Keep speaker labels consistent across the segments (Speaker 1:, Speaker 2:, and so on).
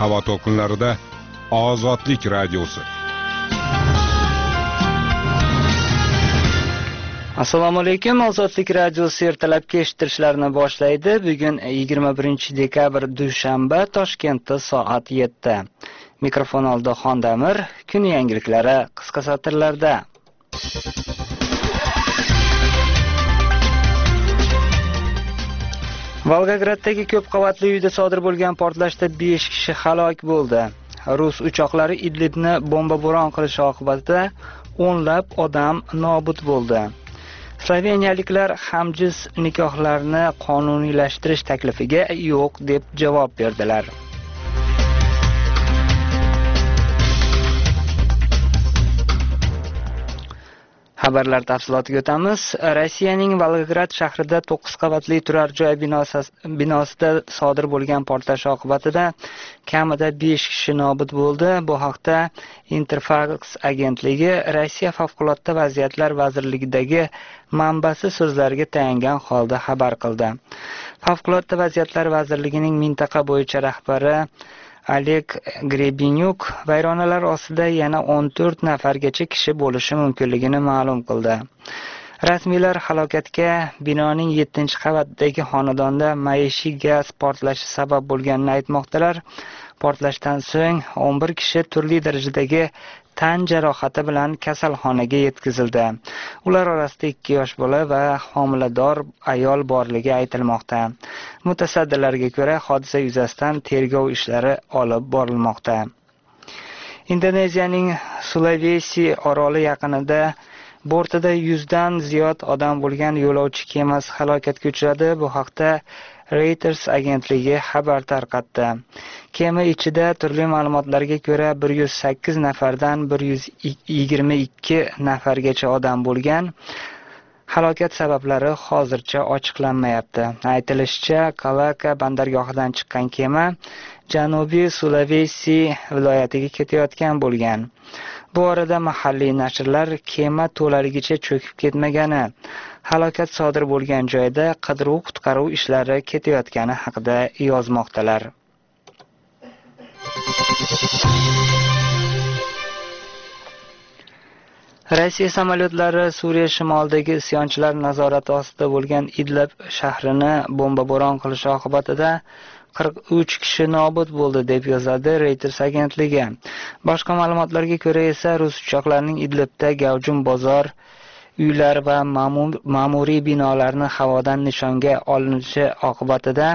Speaker 1: havo to'lqinlarida Ozodlik radiosi.
Speaker 2: Assalomu alaykum. Ozodlik radiosi ertalabki eshittirishlarni boshlaydi. Bugun 21-dekabr dushanba, Toshkentda soat 7. Mikrofon oldida Xondamir. Kun yangiliklari qisqa satrlarda. Volgograddagi ko'p qavatli uyda sodir bo'lgan portlashda 5 kishi halok bo'ldi. Rus uchoqlari Idlibni bomba-bo'ron qilishi oqibatida o'nlab odam nobud bo'ldi. Sloveniyaliklar hamjins nikohlarni qonuniylashtirish taklifiga yo'q deb javob berdilar. Xabarlar tafsilotiga o'tamiz. Rossiyaning Volgograd shahrida 9 qavatli turar joy binosida sodir bo'lgan portlash oqibatida kamida 5 kishi nobud bo'ldi. Bu haqda Interfax agentligi Rossiya favqulodda vaziyatlar vazirligidagi manbasi so'zlariga tayangan holda xabar qildi. Favqulodda vaziyatlar vazirligining mintaqa bo'yicha rahbari Oleg Grebinyuk vayronalar ostida yana 14 nafargacha kishi bo'lishi mumkinligini ma'lum qildi. Rasmiylar halokatga binoning 7-qavatdagi xonadonda maishiy gaz portlashi sabab bo'lganini aytmoqdalar. Portlashdan so'ng 11 kishi turli darajadagi tan jarohati bilan kasalxonaga yetkazildi. Ular orasida 2 yosh bola va homilador ayol borligi aytilmoqda. Mutasaddilarga ko'ra, hodisa yuzasidan tergov ishlari olib borilmoqda. Indoneziyaning Sulawesi oroli yaqinida bortida 100 dan ziyod odam bo'lgan yo'lovchi kemasi halokatga uchradi. Bu haqda Reuters agentligi xabar tarqatdi. Kema ichida turli ma'lumotlarga ko'ra 108 nafardan 122 nafargacha odam bo'lgan. Halokat sabablari hozircha ochiqlanmayapti. Aytilishicha, Kalaka bandargohidan chiqqan kema Janubiy Sulawesi viloyatiga ketayotgan bo'lgan. Bu orada mahalliy nashrlar kema to'laligicha cho'kib ketmagani, halokat sodir bo'lgan joyda qidiruv-qutqaruv ishlari ketayotgani haqida yozmoqdalar. Rossiya samolyotlari Suriya shimolidagi isyonchilar nazorati ostida bo'lgan Idlib shahrini bomba-bo'ron qilishi oqibatida 43 kishi nobud bo'ldi deb yozadi Reuters agentligi. Boshqa ma'lumotlarga ko'ra esa rus uchoqlarining Idlibda gavjum bozor, uylar va ma'muriy binolarni havodan nishonga olinishi oqibatida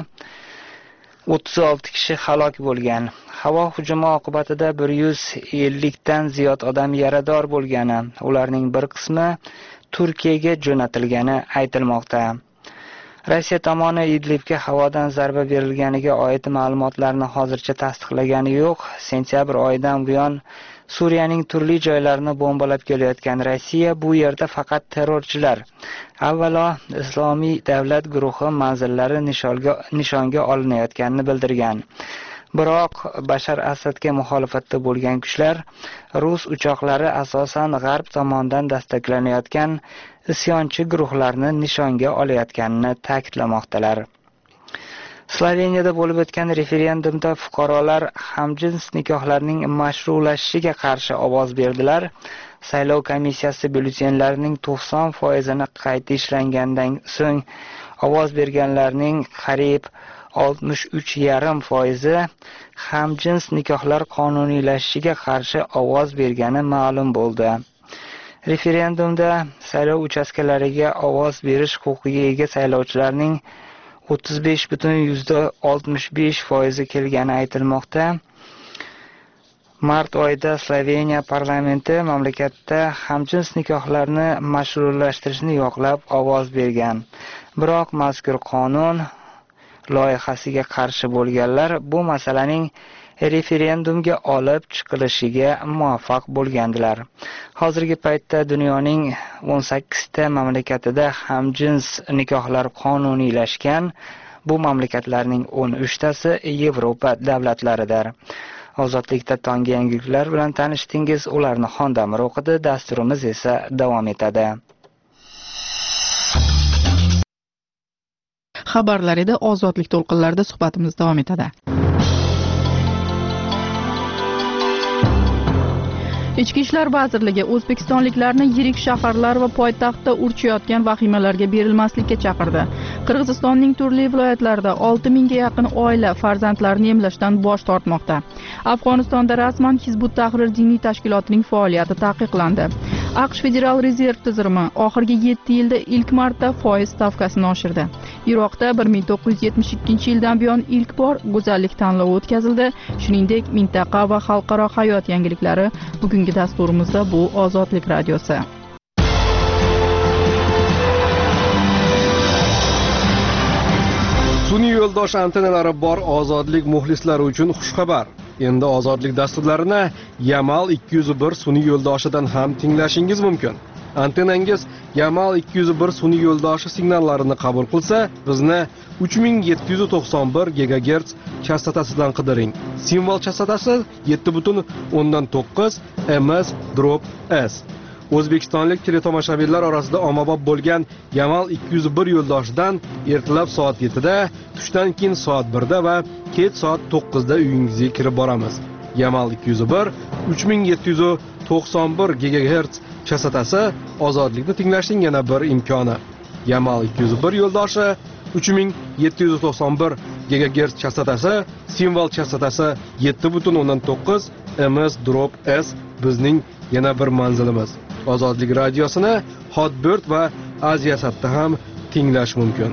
Speaker 2: 36 kishi halok bo'lgan. Havo hujumi oqibatida 150 dan ziyod odam yarador bo'lgani, ularning bir qismi Turkiyaga jo'natilgani aytilmoqda. Rossiya tomoni Idlibga havodan zarba berilganiga oid ma'lumotlarni hozircha tasdiqlagani yo'q. Sentyabr oyidan buyon Suriyaning turli joylarini bombalab kelayotgan Rossiya bu yerda faqat terrorchilar, avvalo Islomiy davlat guruhi manzillari nishonga olinayotganini bildirgan. Biroq Bashar Asadga muxolifatda bo'lgan kuchlar rus uchoqlari asosan g'arb tomonidan dastaklanayotgan isyonchi guruhlarni nishonga olayotganini ta'kidlamoqdalar. Sloveniyada bo'lib o'tgan referendumda fuqarolar hamjins nikohlarning mashrulashishiga qarshi ovoz berdilar. Saylov komissiyasi byulletenlarining 90%ni qayta ishlangandan so'ng ovoz berganlarning qariyb 63,5% hamjins nikohlar qonuniylashishiga qarshi ovoz bergani ma'lum bo'ldi. Referendumda saylov uchastkalariga ovoz berish huquqiga ega saylovchilarning 35,65% kelgani aytilmoqda. Mart oyida Sloveniya parlamenti mamlakatda hamjins nikohlarni mashrullashtirishni yoqlab ovoz bergan. Biroq mazkur qonun loyihasiga qarshi bo'lganlar bu masalaning referendumga olib chiqilishiga muvaffaq bo'lgandilar. Hozirgi paytda dunyoning 18 ta mamlakatida hamjins nikohlar qonuniylashgan. Bu mamlakatlarning 13 tasi Yevropa davlatlaridir. Ozodlikda tonggi yangiliklar bilan tanishdingiz. Ularni Xondamir o'qidi. Dasturimiz esa davom etadi.
Speaker 3: Xabarlar edi, ozodlik to'lqinlarida suhbatimiz davom etadi. Ichki ishlar vazirligi o'zbekistonliklarni yirik shaharlar va poytaxtda urchayotgan vahimalarga berilmaslikka chaqirdi. Qirg'izistonning turli viloyatlarida 6000 ga yaqin oila farzandlarini emlashdan bosh tortmoqda. Afg'onistonda rasman Hizbut Tahrir diniy tashkilotining faoliyati taqiqlandi. AQSh Federal rezerv tizimi oxirgi 7 yilda ilk marta foiz stavkasini oshirdi. Iroqda 1972-yildan buyon ilk bor go'zallik tanlovi o'tkazildi. Shuningdek, mintaqa va xalqaro hayot yangiliklari bugungi dasturimizda bu Ozodlik radiosi.
Speaker 4: Sun'iy yo'ldosh antennalari bor Ozodlik muxlislari uchun xushxabar. Endi Ozodlik dasturlarini Yamal 201 sun'iy yo'ldoshidan ham tinglashingiz mumkin. Antennangiz Yamal 201 sun'iy yo'ldoshi signallarini qabul qilsa, bizni 3791 GHz chastotasidan qidiring. Simvol chastotasi 7.9 ms/s. O'zbekistonlik teletomoshabinlar orasida ommabop bo'lgan Yamal 201 yo'ldoshidan ertalab soat 7 da, tushdan keyin soat 1 da va kech soat 9 da uyingizga kirib boramiz. Yamal 201 3791 GHz chastotasi ozodlikni tinglashning yana bir imkoni. Yamal 201 yo'ldoshi 3791 GHz chastotasi, simvol chastotasi 7.9 ms/s bizning yana bir manzilimiz. Ozodlik radiosini Hotbird va Aziyasatda ham tinglash mumkin.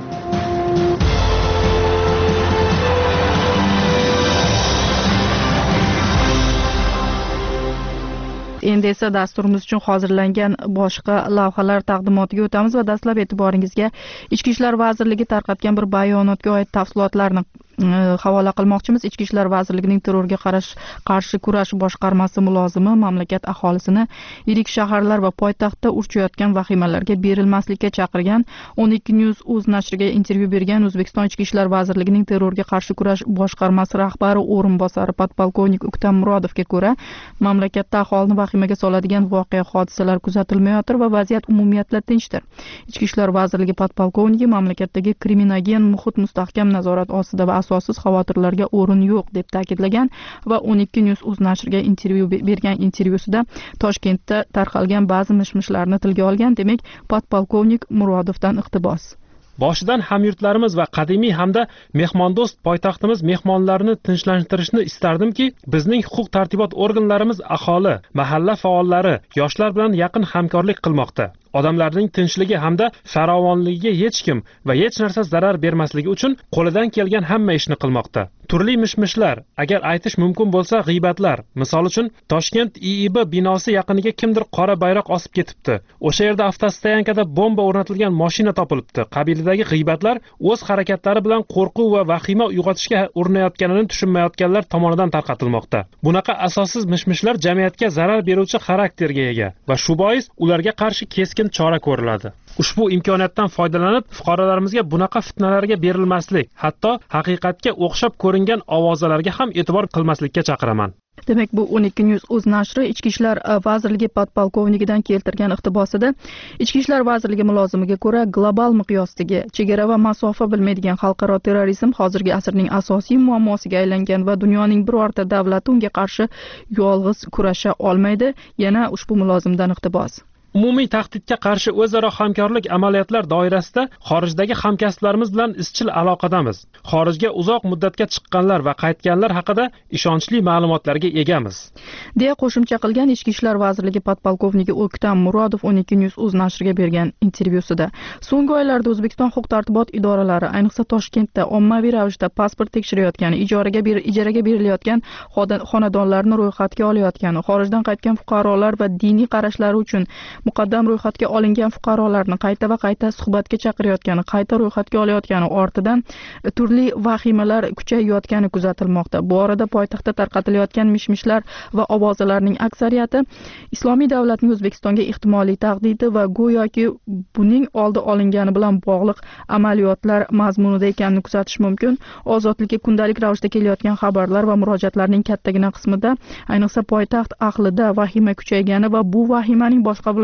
Speaker 3: Endi esa dasturimiz uchun hozirlangan boshqa lavhalar taqdimotiga o'tamiz va dastlab e'tiboringizga Ichki ishlar vazirligi tarqatgan bir bayonotga oid tafsilotlarni havola qilmoqchimiz. Ichki ishlar vazirligining terrorga qarshi kurash boshqarmasi mulozimi mamlakat aholisini yirik shaharlar va poytaxtda urchayotgan vahimalarga berilmaslikka chaqirgan. 12news.uz nashriga intervyu bergan O'zbekiston Ichki ishlar vazirligining terrorga qarshi kurash boshqarmasi rahbari o'rinbosari podpolkovnik Uktam Murodovga ko'ra, mamlakatda aholini vahimaga soladigan voqea hodisalar kuzatilmayotir va vaziyat umumiyatla tinchdir. Ichki ishlar vazirligi podpolkovniki mamlakatdagi kriminogen muhit mustahkam nazorat ostida va asossiz xavotirlarga o'rin yo'q deb ta'kidlagan va 12news.uz nashriga bergan intervyusida Toshkentda tarqalgan ba'zi mishmishlarni tilga olgan. Demak, podpolkovnik Murodovdan iqtibos.
Speaker 5: Boshidan hamyurtlarimiz va qadimiy hamda mehmondo'st poytaxtimiz mehmonlarini tinchlantirishni istardimki, bizning huquq tartibot organlarimiz aholi, mahalla faollari, yoshlar bilan yaqin hamkorlik qilmoqda. Odamlarning tinchligi hamda farovonligiga hech kim va hech narsa zarar bermasligi uchun qo'lidan kelgan hamma ishni qilmoqda. Turli mishmishlar, agar aytish mumkin bo'lsa, g'iybatlar. Misol uchun, Toshkent IIB binosi yaqiniga kimdir qora bayroq osib ketibdi. O'sha yerda avtostoyankada bomba o'rnatilgan mashina topilibdi. Qabilidagi g'iybatlar o'z harakatlari bilan qo'rquv va vahima uyg'otishga urinayotganini tushunmayotganlar tomonidan tarqatilmoqda. Bunaqa asossiz mishmishlar jamiyatga zarar beruvchi xarakterga ega va shu bois ularga qarshi keskin chora ko'riladi. Ushbu imkoniyatdan foydalanib, fuqarolarimizga bunaqa fitnalarga berilmaslik, hatto haqiqatga o'xshab ko'ringan ovozalarga ham e'tibor qilmaslikka chaqiraman.
Speaker 3: Demak, bu 12news.uz nashri Ichki ishlar vazirligi podpolkovnikidan keltirgan iqtibosida Ichki ishlar vazirligi mulozimiga ko'ra, global miqyosdagi chegara va masofa bilmaydigan xalqaro terrorizm hozirgi asrning asosiy muammosiga aylangan va dunyoning birorta davlati unga qarshi yolg'iz kurasha olmaydi. Yana ushbu mulozimdan iqtibos.
Speaker 5: Umumiy tahdidga qarshi o'zaro hamkorlik amaliyotlar doirasida xorijdagi hamkasblarimiz bilan izchil aloqadamiz. Xorijga uzoq muddatga chiqqanlar va qaytganlar haqida ishonchli ma'lumotlarga egamiz,
Speaker 3: deya qo'shimcha qilgan Ichki ishlar vazirligi podpolkovniki Uktam Murodov 12news.uz nashriga bergan intervyusida. So'nggi oylarda O'zbekiston huquq tartibot idoralari, ayniqsa Toshkentda ommaviy ravishda pasport tekshirayotgani, ijaraga berilayotgan xonadonlarni ro'yxatga olayotgani, xorijdan qaytgan fuqarolar va diniy qarashlari uchun muqaddam ro'yxatga olingan fuqarolarni qayta va qayta suhbatga chaqirayotgani, qayta ro'yxatga olayotgani ortidan turli vahimalar kuchayayotgani kuzatilmoqda. Bu orada poytaxtda tarqatilayotgan mishmishlar va ovozalarning aksariyati Islomiy davlatning O'zbekistonga ehtimoliy tahdidi va go'yoki buning oldi olingani bilan bog'liq amaliyotlar mazmunida ekanini kuzatish mumkin. Ozodlikka kundalik ravishda kelayotgan xabarlar va murojaatlarning kattagina qismida, ayniqsa poytaxt ahlida vahima kuchaygani va bu vahimaning boshqa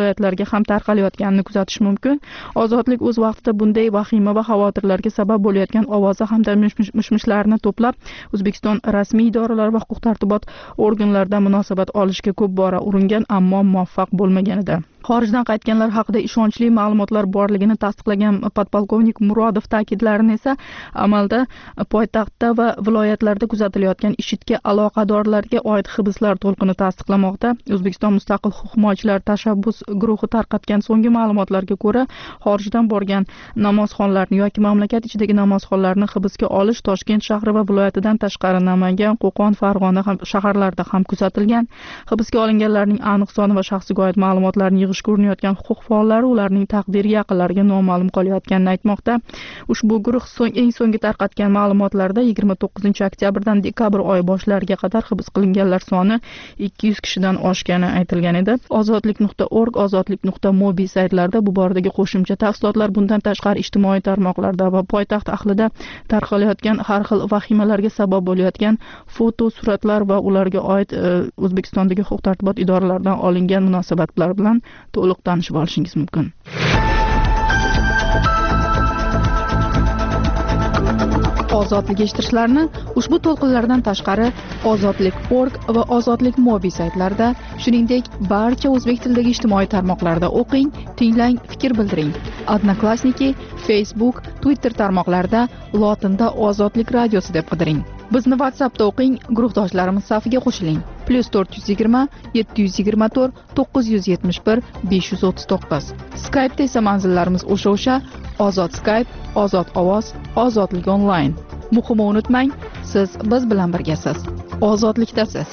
Speaker 3: viloyatlarga ham tarqalayotganini kuzatish mumkin. Ozodlik o'z vaqtida bunday vahima va xavotirlarga sabab bo'layotgan ovoza hamda mish-mishlarni to'plab O'zbekiston rasmiy idoralari va huquq-tartibot organlaridan munosabat olishga ko'p bora uringan, ammo muvaffaq bo'lmagan edi. Xorijdan qaytganlar haqida ishonchli ma'lumotlar borligini tasdiqlagan podpolkovnik Murodov ta'kidlarini esa amalda poytaxtda va viloyatlarda kuzatilayotgan IShIDga aloqadorlarga oid hibslar to'lqini tasdiqlamoqda. O'zbekiston Mustaqil huquq himoyachilar tashabbus guruhi tarqatgan so'nggi ma'lumotlarga ko'ra, xorijdan borgan namozxonlarni yoki mamlakat ichidagi namozxonlarni hibsga olish Toshkent shahri va viloyatidan tashqari Namangan, Qo'qon, Farg'ona shaharlarida ham kuzatilgan. Hibsga olinganlarning aniq soni va shaxsiga oid ma'lumotlarni yig'ishga urinayotgan huquq faollari ularning taqdiri yaqinlariga noma'lum qolayotganini aytmoqda. Ushbu guruh eng so'nggi tarqatgan ma'lumotlarda 29 oktyabrdan dekabr oyi boshlariga qadar hibs qilinganlar soni 200 kishidan oshgani aytilgan edi. Ozodlik.org, ozodlik.mobi saytlarida bu boradagi qo'shimcha tafsilotlar, bundan tashqari ijtimoiy tarmoqlarda va poytaxt ahlida tarqalayotgan har xil vahimalarga sabab bo'layotgan foto, suratlar va ularga oid O'zbekistondagi huquq-tartibot idoralaridan olingan munosabatlar bilan to'liq tanishib olishingiz mumkin. Ozodlik eshittirishlarni ushbu to'lqinlardan tashqari ozodlik.org va ozodlik.mobi saytlarida, shuningdek barcha o'zbek tilidagi ijtimoiy tarmoqlarda o'qing, tinglang, fikr bildiring. Odnoklassniki, Facebook, Twitter tarmoqlarida lotinda Ozodlik radiosi deb qidiring. Bizni WhatsAppda o'qing, guruhdoshlarimiz safiga qo'shiling. +420 724 971 539. Skype'da esa manzillarimiz o'sha Ozod Skype, Ozod ovoz, Ozodlik onlayn. Muhimi unutmang, siz biz bilan birgasiz. Ozodlikdasiz.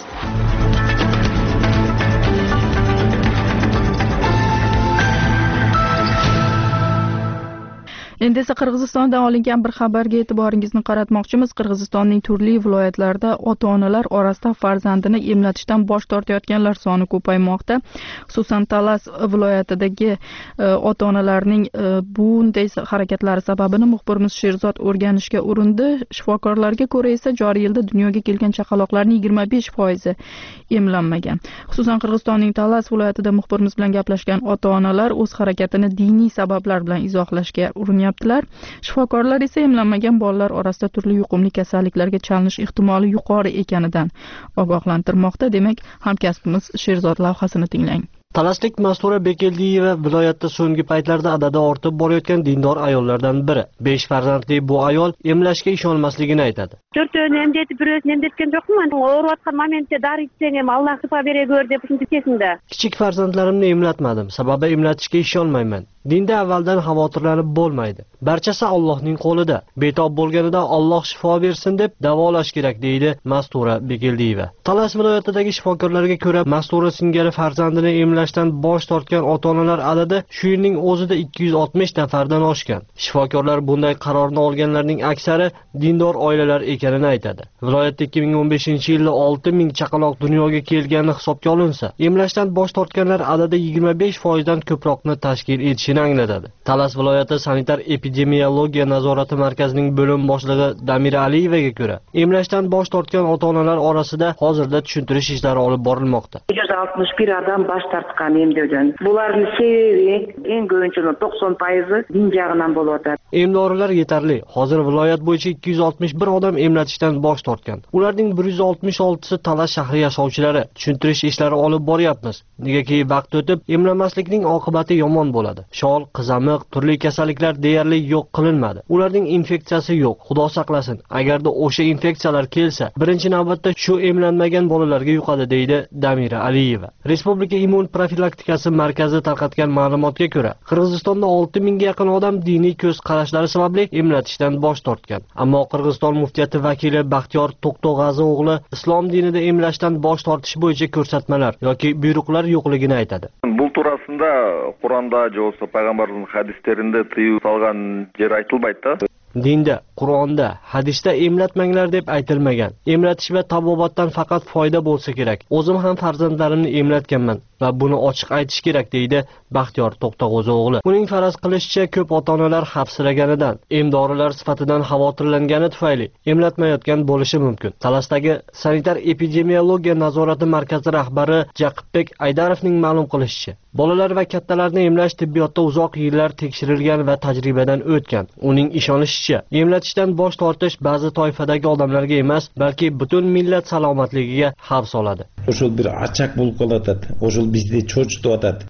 Speaker 3: Endi esa Qirg'izistondan olingan bir xabarga e'tiboringizni qaratmoqchimiz. Qirg'izistonning turli viloyatlarida ota-onalar orasida farzandini emlatishdan bosh tortayotganlar soni ko'paymoqda. Xususan, Talas viloyatidagi ota-onalarning bunday harakatlari sababini muxbirimiz Sherzod o'rganishga urindi. Shifokorlarga ko'ra esa joriy yilda dunyoga kelgan chaqaloqlarning 25% emlanmagan. Xususan, Qirg'izistonning Talas viloyatida muxbirimiz bilan gaplashgan ota-onalar o'z harakatini diniy sabablar bilan izohlashga urinayaptilar. Shifokorlar esa emlanmagan bolalar orasida turli yuqumli kasalliklarga chalinish ehtimoli yuqori ekanidan ogohlantirmoqda. Demak, hamkasbimiz Sherzod lavhasini tinglang.
Speaker 6: Talaslik Mastura Bekeldiyeva viloyatda so'nggi paytlarda adadi ortib borayotgan dindor ayollardan biri. 5 farzandli bu ayol emlashga ishonmasligini aytadi.
Speaker 7: 4-ünü emdetip birini emdetken jokman. Oruvatkan momentde dori içsem ham Allah şifa bere gör deb kesimde.
Speaker 6: Kichik farzandlarimni emlatmadim. Sababi emlatishga ishonmayman. Dinda avvaldan xavotirlanib bo'lmaydi. Barchasi Allohning qo'lida. Betob bo'lganida Alloh shifo bersin deb davolash kerak, deydi Mastura Bekeldiyeva. Talas viloyatidagi shifokorlarga ko'ra, Mastura singari farzandini emlashdan bosh tortgan ota-onalar adadi shu yilning o'zida 260 nafardan oshgan. Shifokorlar bunday qarorni olganlarning aksari dindor oilalar ekanini aytadi. Viloyatda 2015-yilda 6000 chaqaloq dunyoga kelgani hisobga olinsa, emlashdan bosh tortganlar adadi 25% dan ko'proqni tashkil etishini anglatadi. Talas viloyati sanitar epidemiologiya nazorati markazining bo'lim boshlig'i Damira Aliyevaga ko'ra, emlashdan bosh tortgan ota-onalar orasida hozirda tushuntirish ishlari olib borilmoqda.
Speaker 7: 161 odam bosh tortgan emdөөдөн. Bularning sebebi eng ko'pincha 90% din jag'idan bo'lyapti.
Speaker 6: Emdorilar yetarli. Hozir viloyat bo'yicha 261 odam emlatishdan bosh tortgan. Ularning 166si Talas shahri yashovchilari. Tushuntirish ishlari olib boryapmiz. Negaki vaqt o'tib emlanmaslikning oqibati yomon bo'ladi. Shol, qizamiq, turli kasalliklar deyarli yo'q qilinmadi. Ularning infeksiyasi yo'q. Xudo saqlasin. Agarda o'sha infeksiyalar kelsa, birinchi navbatda shu emlanmagan bolalarga yuqadi, deydi Damira Aliyeva. Respublika immun profilaktikasi markazi tarqatgan ma'lumotga ko'ra, Qirg'izistonda 6000 ga yaqin odam diniy ko'z qarashlari sababli emlatishdan bosh tortgan. Ammo Qirg'iziston muftiyati vakili Baxtiyor To'qtog'azi o'g'li islom dinida emlashdan bosh tortish bo'yicha ko'rsatmalar yoki buyruqlar yo'qligini aytadi.
Speaker 8: Bu turasында Qur'onda, bo'lsa payg'ambarning hadislarida tiyib salgan yer aytilmaydi.
Speaker 6: Dinda Qur'onda, hadisda emlatmanglar deb aytilmagan. Emlatish va tabobatdan faqat foyda bo'lsa kerak. O'zim ham farzandlarimni emlatganman va buni ochiq aytish kerak deydi Baxtiyor To'xtag'o'zi o'g'li. Uning faraz qilishicha, ko'p ota-onalar xavfsiraganidan, emdorilar sifatidan xavotirlangani tufayli emlatmayotgan bo'lishi mumkin. Talasdagi sanitar epidemiologiya nazorati markazi rahbari Jaqibbek Aydarovning ma'lum qilishicha, bolalar va kattalarni emlash tibbiyotda uzoq yillar tekshirilgan va tajribadan o'tgan. Uning ishonishicha, emlatishdan bosh tortish ba'zi toifadagi odamlarga emas, balki butun millat salomatligiga xavf soladi.
Speaker 8: O'shul bir achaq bo'lib qolatadi. O'shul bizni cho'chitadi.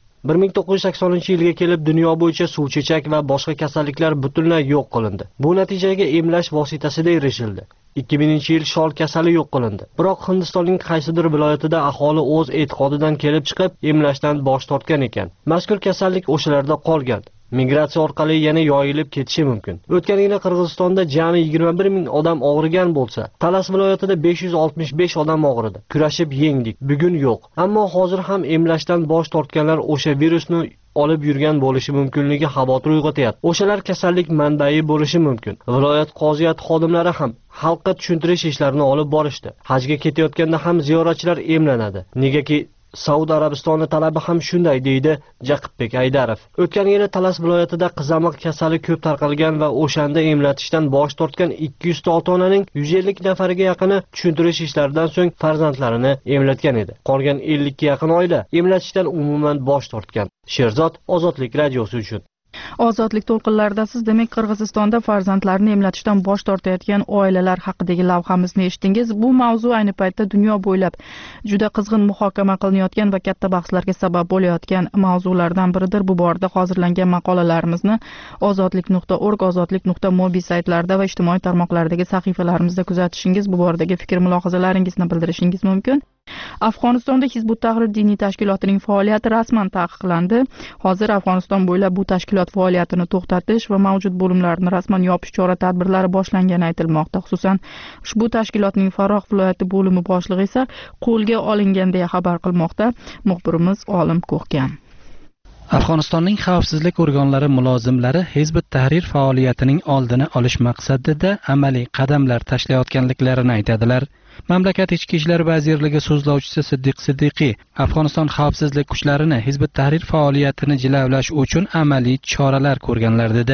Speaker 6: 1980-yilga kelib dunyo bo'yicha suvchechak va boshqa kasalliklar butunlay yo'q qilindi. Bu natijaga emlash vositasida erishildi. 2000-yil shol kasali yo'q qilindi. Biroq Hindistonning qaysidir viloyatida aholi o'z e'tiqodidan kelib chiqib emlashdan bosh tortgan ekan. Mazkur kasallik o'shalarda qolgan. Migratsiya orqali yana yoyilib ketishi mumkin. O'tgan yili Qirg'izistonda jami 21 ming odam og'rigan bo'lsa, Talas viloyatida 565 odam og'ridi. Kurashib yengdik, bugun yo'q. Ammo hozir ham emlashdan bosh tortganlar o'sha virusni olib yurgan bo'lishi mumkinligi xavotir uyg'otyapti. O'shalar kasallik manbai bo'lishi mumkin. Viloyat qoziyat xodimlari ham xalqqa tushuntirish ishlarini olib borishdi. Hajga ketayotganda ham ziyoratchilar emlanadi. Negaki Saudiya Arabistoni talabi ham shunday deydi Jaqibbek Aydarov. O'tgan yili Talas viloyatida qizamiq kasali ko'p tarqalgan va o'shanda emlatishdan bosh tortgan 200 ta ota-onaning 150 nafariga yaqini tushuntirish ishlaridan so'ng farzandlarini emlatgan edi. Qolgan 50 ga yaqin oila emlatishdan umuman bosh tortgan. Sherzod Ozodlik radiosi uchun.
Speaker 3: Ozodlik to'lqinlaridasiz. Demak, Qirg'izistonda farzandlarini emlatishdan bosh tortayotgan oilalar haqidagi lavhamizni eshitdingiz. Bu mavzu ayni paytda dunyo bo'ylab juda qizg'in muhokama qilinayotgan va katta bahslarga sabab bo'layotgan mavzulardan biridir. Bu borada hozirlangan maqolalarimizni ozodlik.org, ozodlik.mobi saytlarida va ijtimoiy tarmoqlardagi sahifalarimizda kuzatishingiz, bu boradagi fikr-mulohazalaringizni bildirishingiz mumkin. Afg'onistonda Hizbut Tahrir diniy tashkilotining faoliyati rasman taqiqlandi. Hozir Afg'oniston bo'ylab bu tashkilot faoliyatini to'xtatish va mavjud bo'limlarni rasman yopish chora-tadbirlari boshlangani aytilmoqda. Xususan, ushbu tashkilotning Farrox viloyati bo'limi boshlig'i esa qo'lga olingan deya xabar qilmoqda muxbirimiz Olim Ko'hgan.
Speaker 9: Afg'onistonning xavfsizlik organlari mulozimlari Hizbut Tahrir faoliyatining oldini olish maqsadida amaliy qadamlar tashlayotganliklarini aytadilar. Mamlakat Ichki ishlar vazirligi so'zlovchisi Siddiq Siddiqiy Afg'oniston xavfsizlik kuchlarini Hizbut Tahrir faoliyatini jilovlash uchun amaliy choralar ko'rganlar dedi.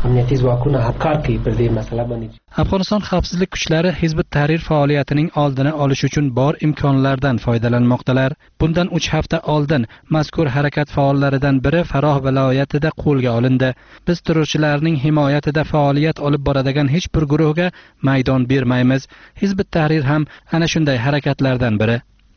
Speaker 9: Afg'oniston xavfsizlik kuchlari Hizbut Tahrir faoliyatining oldini olish uchun bor imkonlardan foydalanmoqdalar. Bundan 3 hafta oldin mazkur harakat faollaridan biri Farrox viloyatida qo'lga olindi. Biz terrorchilarning himoyatida faoliyat olib boradigan hech bir guruhga maydon bermaymiz. Hizbut Tahrir ham ana shunday harakatlardan biri.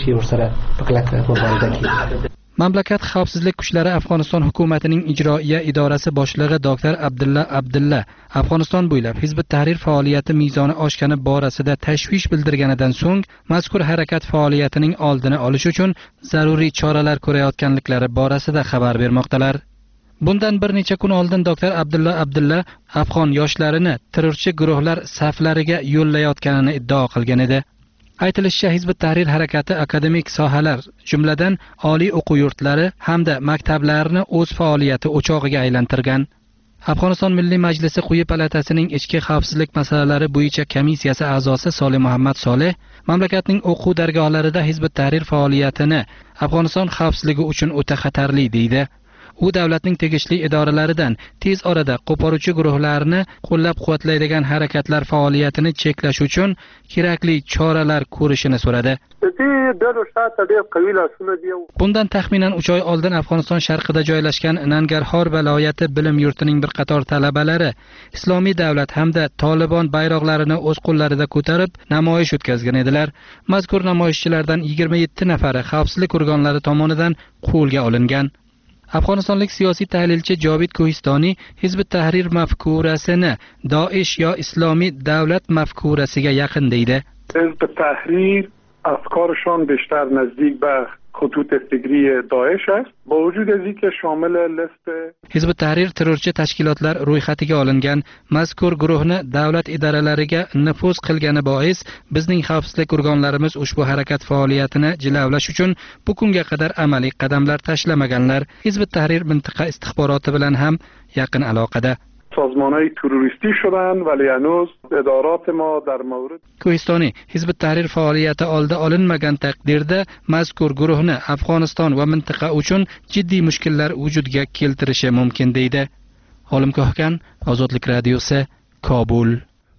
Speaker 9: Mamlakat xavfsizlik kuchlari Afg'oniston hukumatining ijroiya idorasi boshlig'i Dr. Abdulla Abdulla Afg'oniston bo'ylab Hizbut Tahrir faoliyati mezoni oshgani borasida tashvish bildirganidan so'ng mazkur harakat faoliyatining oldini olish uchun zaruriy choralar ko'rayotganliklari borasida xabar bermoqdalar. Bundan bir necha kun oldin Dr. Abdulla Abdulla afg'on yoshlarini terrorchi guruhlar saflariga yo'llayotganini iddao qilgan edi. Aytilishicha, Hizbut Tahrir harakati akademik sohalar, jumladan oliy o'quv yurtlari hamda maktablarni o'z faoliyati o'chog'iga aylantirgan. Afg'oniston Milliy Majlisi quyi palatasining ichki xavfsizlik masalalari bo'yicha komissiyasi a'zosi Solih Muhammad Solih mamlakatning o'quv dargohlarida Hizbut Tahrir faoliyatini Afg'oniston xavfsizligi uchun o'ta xatarli deydi. U davlatning tegishli idoralaridan tez orada qo'poruvchi guruhlarni qo'llab-quvvatlaydigan harakatlar faoliyatini cheklash uchun kerakli choralar ko'rishini so'radi. Bundan taxminan 3 oy oldin Afg'oniston sharqida joylashgan Nangarxor viloyati bilim yurtining bir qator talabalari Islomiy davlat hamda Tolibon bayroqlarini o'z qo'llarida ko'tarib namoyish o'tkazgan edilar. Mazkur namoyishchilardan 27 nafari xavfsizlik organlari tomonidan qo'lga olingan. Afg'onistonlik siyosiy tahlilchi Jovid Kohistoniy Hizbut Tahrir mafkurasini Daesh yo Islomiy davlat mafkurasiga yaqin deydi.
Speaker 10: Hizbut Tahrir افکارشان بیشتر نزدیک به خطوط فکری داعش است با وجود از اینکه شامل لیست
Speaker 9: Hizbut Tahrir terrorchi tashkilotlar ro'yxatiga olingan mazkur guruhni davlat idoralariga nufuz qilgani bois bizning xavfsizlik organlarimiz ushbu harakat faoliyatini jilovlash uchun bu kunga qadar amaliy qadamlar tashlamaganlar. Hizbut Tahrir mintaqa istixboroti bilan ham yaqin aloqada.
Speaker 10: سازمان‌های تروریستی شدند ولی هنوز ادارات ما در مورد
Speaker 9: کوهستانی حزب تحریر faoliyati oldi olinmagan taqdirda mazkur guruhni Afg'oniston va mintaqa uchun jiddiy mushkullar vujudga keltirishi mumkin deydi. Olim Kohkan, Ozodlik radiosi, Kobul.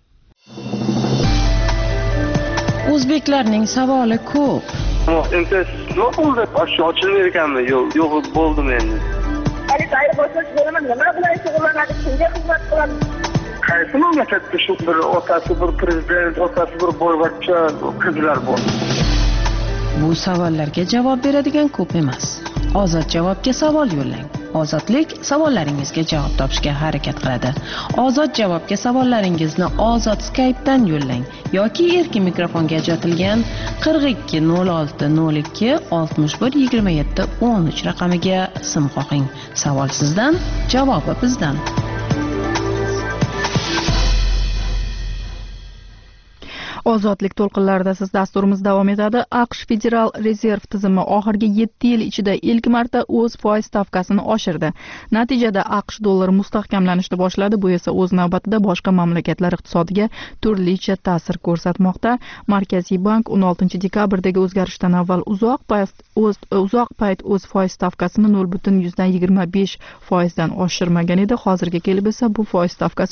Speaker 11: O'zbeklarning savoli ko'p.
Speaker 12: Endi nima bo'ldi? Ochilmaydi ekanmi? Yo'q, bo'ldim endi.
Speaker 13: Hali tayyor bo'lsangiz bo'laman, nima bilan shug'ullanasiz, kimga xizmat qilasiz?
Speaker 12: Qaysi mamlakatda shu bir otasi bir prezident, otasi bir boyvachcha qizlar bor?
Speaker 11: Bu savollarga javob beradigan ko'p emas. Ozod javobga savol yo'llang. Ozodlik savollaringizga javob topishga harakat qiladi. Ozod javobga savollaringizni Ozod Skype'dan yo'llang yoki erkin mikrofonga ajratilgan 42 06 02 61 27 13 raqamiga sim qo'ying. Savol sizdan, javobi bizdan.
Speaker 3: Ozodlik to'lqinlarida siz dasturimiz davom etadi. AQSh Federal rezerv tizimi oxirgi 7 yil ichida ilk marta o'z foiz stavkasini oshirdi. Natijada AQSh dollari mustahkamlanishni boshladi. Bu esa o'z navbatida boshqa mamlakatlar iqtisodiga turlicha ta'sir ko'rsatmoqda. Markaziy bank 16 dekabrdagi o'zgarishdan avval uzoq payt o'z foiz stavkasini 0.25% dan oshirmagan edi. Hozirga kelib esa bu foiz stavkasi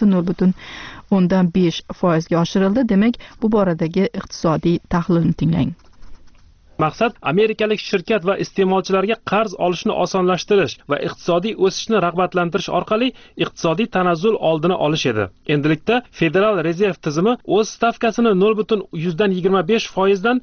Speaker 3: 0.5% ga oshirildi. Demak, bu boradagi iqtisodiy tahlilni tinglang.
Speaker 5: Maqsad amerikalik shirkat va iste'molchilarga qarz olishni osonlashtirish va iqtisodiy o'sishni rag'batlantirish orqali iqtisodiy tanazzul oldini olish edi. Endilikda Federal rezerv tizimi o'z stavkasini 0.25% dan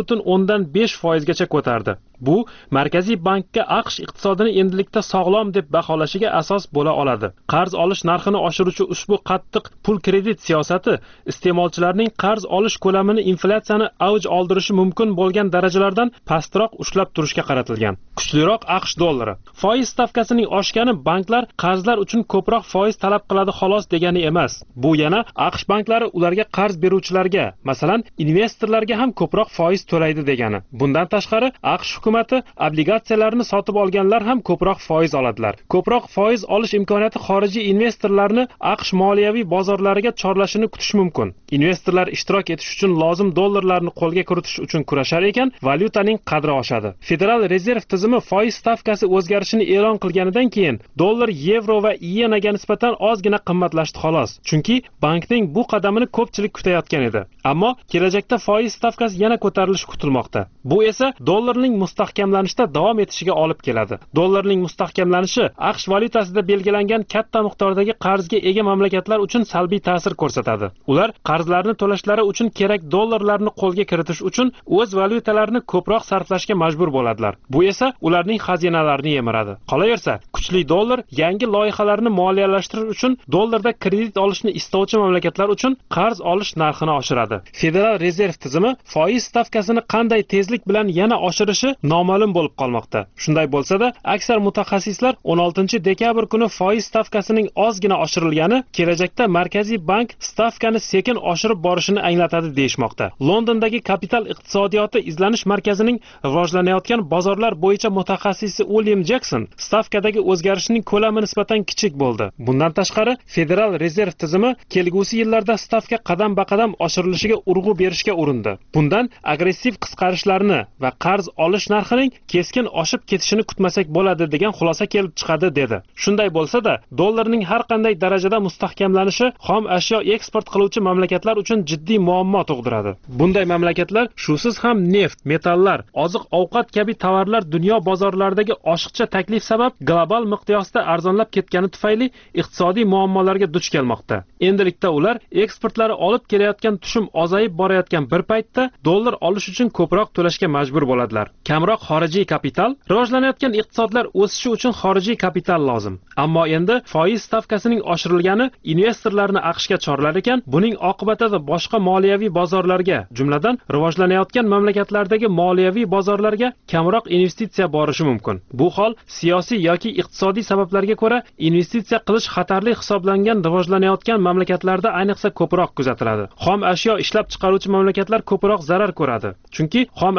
Speaker 5: 0.5% gacha ko'tardi. Bu Markaziy bankka AQSh iqtisodini endilikda sog'lom deb baholashiga asos bo'la oladi. Qarz olish narxini oshiruvchi ushbu qattiq pul kredit siyosati iste'molchilarning qarz olish ko'lamini inflyatsiyani avj oldirishi mumkin bo'lgan darajalardan pastroq ushlab turishga qaratilgan. Kuchliroq AQSh dollari. Foiz stavkasining oshgani banklar qarzlar uchun ko'proq foiz talab qiladi xolos degani emas. Bu yana AQSh banklari ularga qarz beruvchilarga, masalan, investorlarga ham ko'proq foiz to'laydi degani. Bundan tashqari, AQSh hukumati obligatsiyalarni sotib olganlar ham ko'proq foiz oladilar. Ko'proq foiz olish imkoniyati xorijiy investorlarni AQSh moliyaviy bozorlariga chorlashini kutish mumkin. Investorlar ishtirok etish uchun lozim dollarlarni qo'lga kiritish uchun kurashar ekan, valyutaning qadri oshadi. Federal rezerv tizimi foiz stavkasi o'zgarishini e'lon qilganidan keyin dollar, yevro va yenaga nisbatan ozgina qimmatlashdi xolos. Chunki bankning bu qadamini ko'pchilik kutayotgan edi. Ammo kelajakda foiz stavkasi yana ko'tarilishi kutilmoqda. Bu esa dollarning mustahkamlanishda davom etishiga olib keladi. Dollarning mustahkamlanishi AQSh valyutasida belgilangan katta miqdordagi qarzga ega mamlakatlar uchun salbiy ta'sir ko'rsatadi. Ular qarzlarni to'lashlari uchun kerak dollarlarni qo'lga kiritish uchun o'z valyutalarini ko'proq sarflashga majbur bo'ladilar. Bu esa ularning xazinalarini yemiradi. Qolaversa, kuchli dollar yangi loyihalarni moliyalashtirish uchun dollarda kredit olishni istovchi mamlakatlar uchun qarz olish narxini oshiradi. Federal rezerv tizimi foiz stavkasini qanday tezlik bilan yana oshirishi noma'lum bo'lib qolmoqda. Shunday bo'lsa-da, aksar mutaxassislar 16 dekabr kuni foiz stavkasining ozgina oshirilgani kelajakda Markaziy bank stavkani sekin oshirib borishini anglatadi deyishmoqda. Londondagi kapital iqtisodiyoti izlanish markazining rivojlanayotgan bozorlar bo'yicha mutaxassisi William Jackson stavkadagi o'zgarishning ko'lami nisbatan kichik bo'ldi. Bundan tashqari, Federal rezerv tizimi kelgusi yillarda stavka qadam-baqadam oshirilishiga urg'u berishga urindi. Bundan agressiv qisqarishlarni va qarz olish narxining keskin oshib ketishini kutmasak bo'ladi degan xulosa kelib chiqadi dedi. Shunday bo'lsa-da, dollarning har qanday darajada mustahkamlanishi xom ashyo eksport qiluvchi mamlakatlar uchun jiddiy muammo tug'diradi. Bunday mamlakatlar shusiz ham neft, metallar, oziq-ovqat kabi tovarlar dunyo bozorlaridagi oshiqcha taklif sabab global miqyosda arzonlab ketgani tufayli iqtisodiy muammolarga duch kelmoqda. Endilikda ular eksportlari olib kelayotgan tushum ozayib borayotgan bir paytda dollar olish uchun ko'proq to'lashga majbur bo'ladilar. Kamroq xorijiy kapital, rivojlanayotgan iqtisodlar o'sishi uchun xorijiy kapital lozim. Ammo endi foiz stavkasining oshirilgani investorlarni AQShga chorlar ekan, buning oqibatida boshqa moliyaviy bozorlarga, jumladan rivojlanayotgan mamlakatlardagi moliyaviy bozorlarga kamroq investitsiya borishi mumkin. Bu hol siyosiy yoki iqtisodiy sabablarga ko'ra investitsiya qilish xatarli hisoblangan rivojlanayotgan mamlakatlarda ayniqsa ko'proq kuzatiladi. Xom ashyo ishlab chiqaruvchi mamlakatlar ko'proq zarar ko'radi. Chunki xom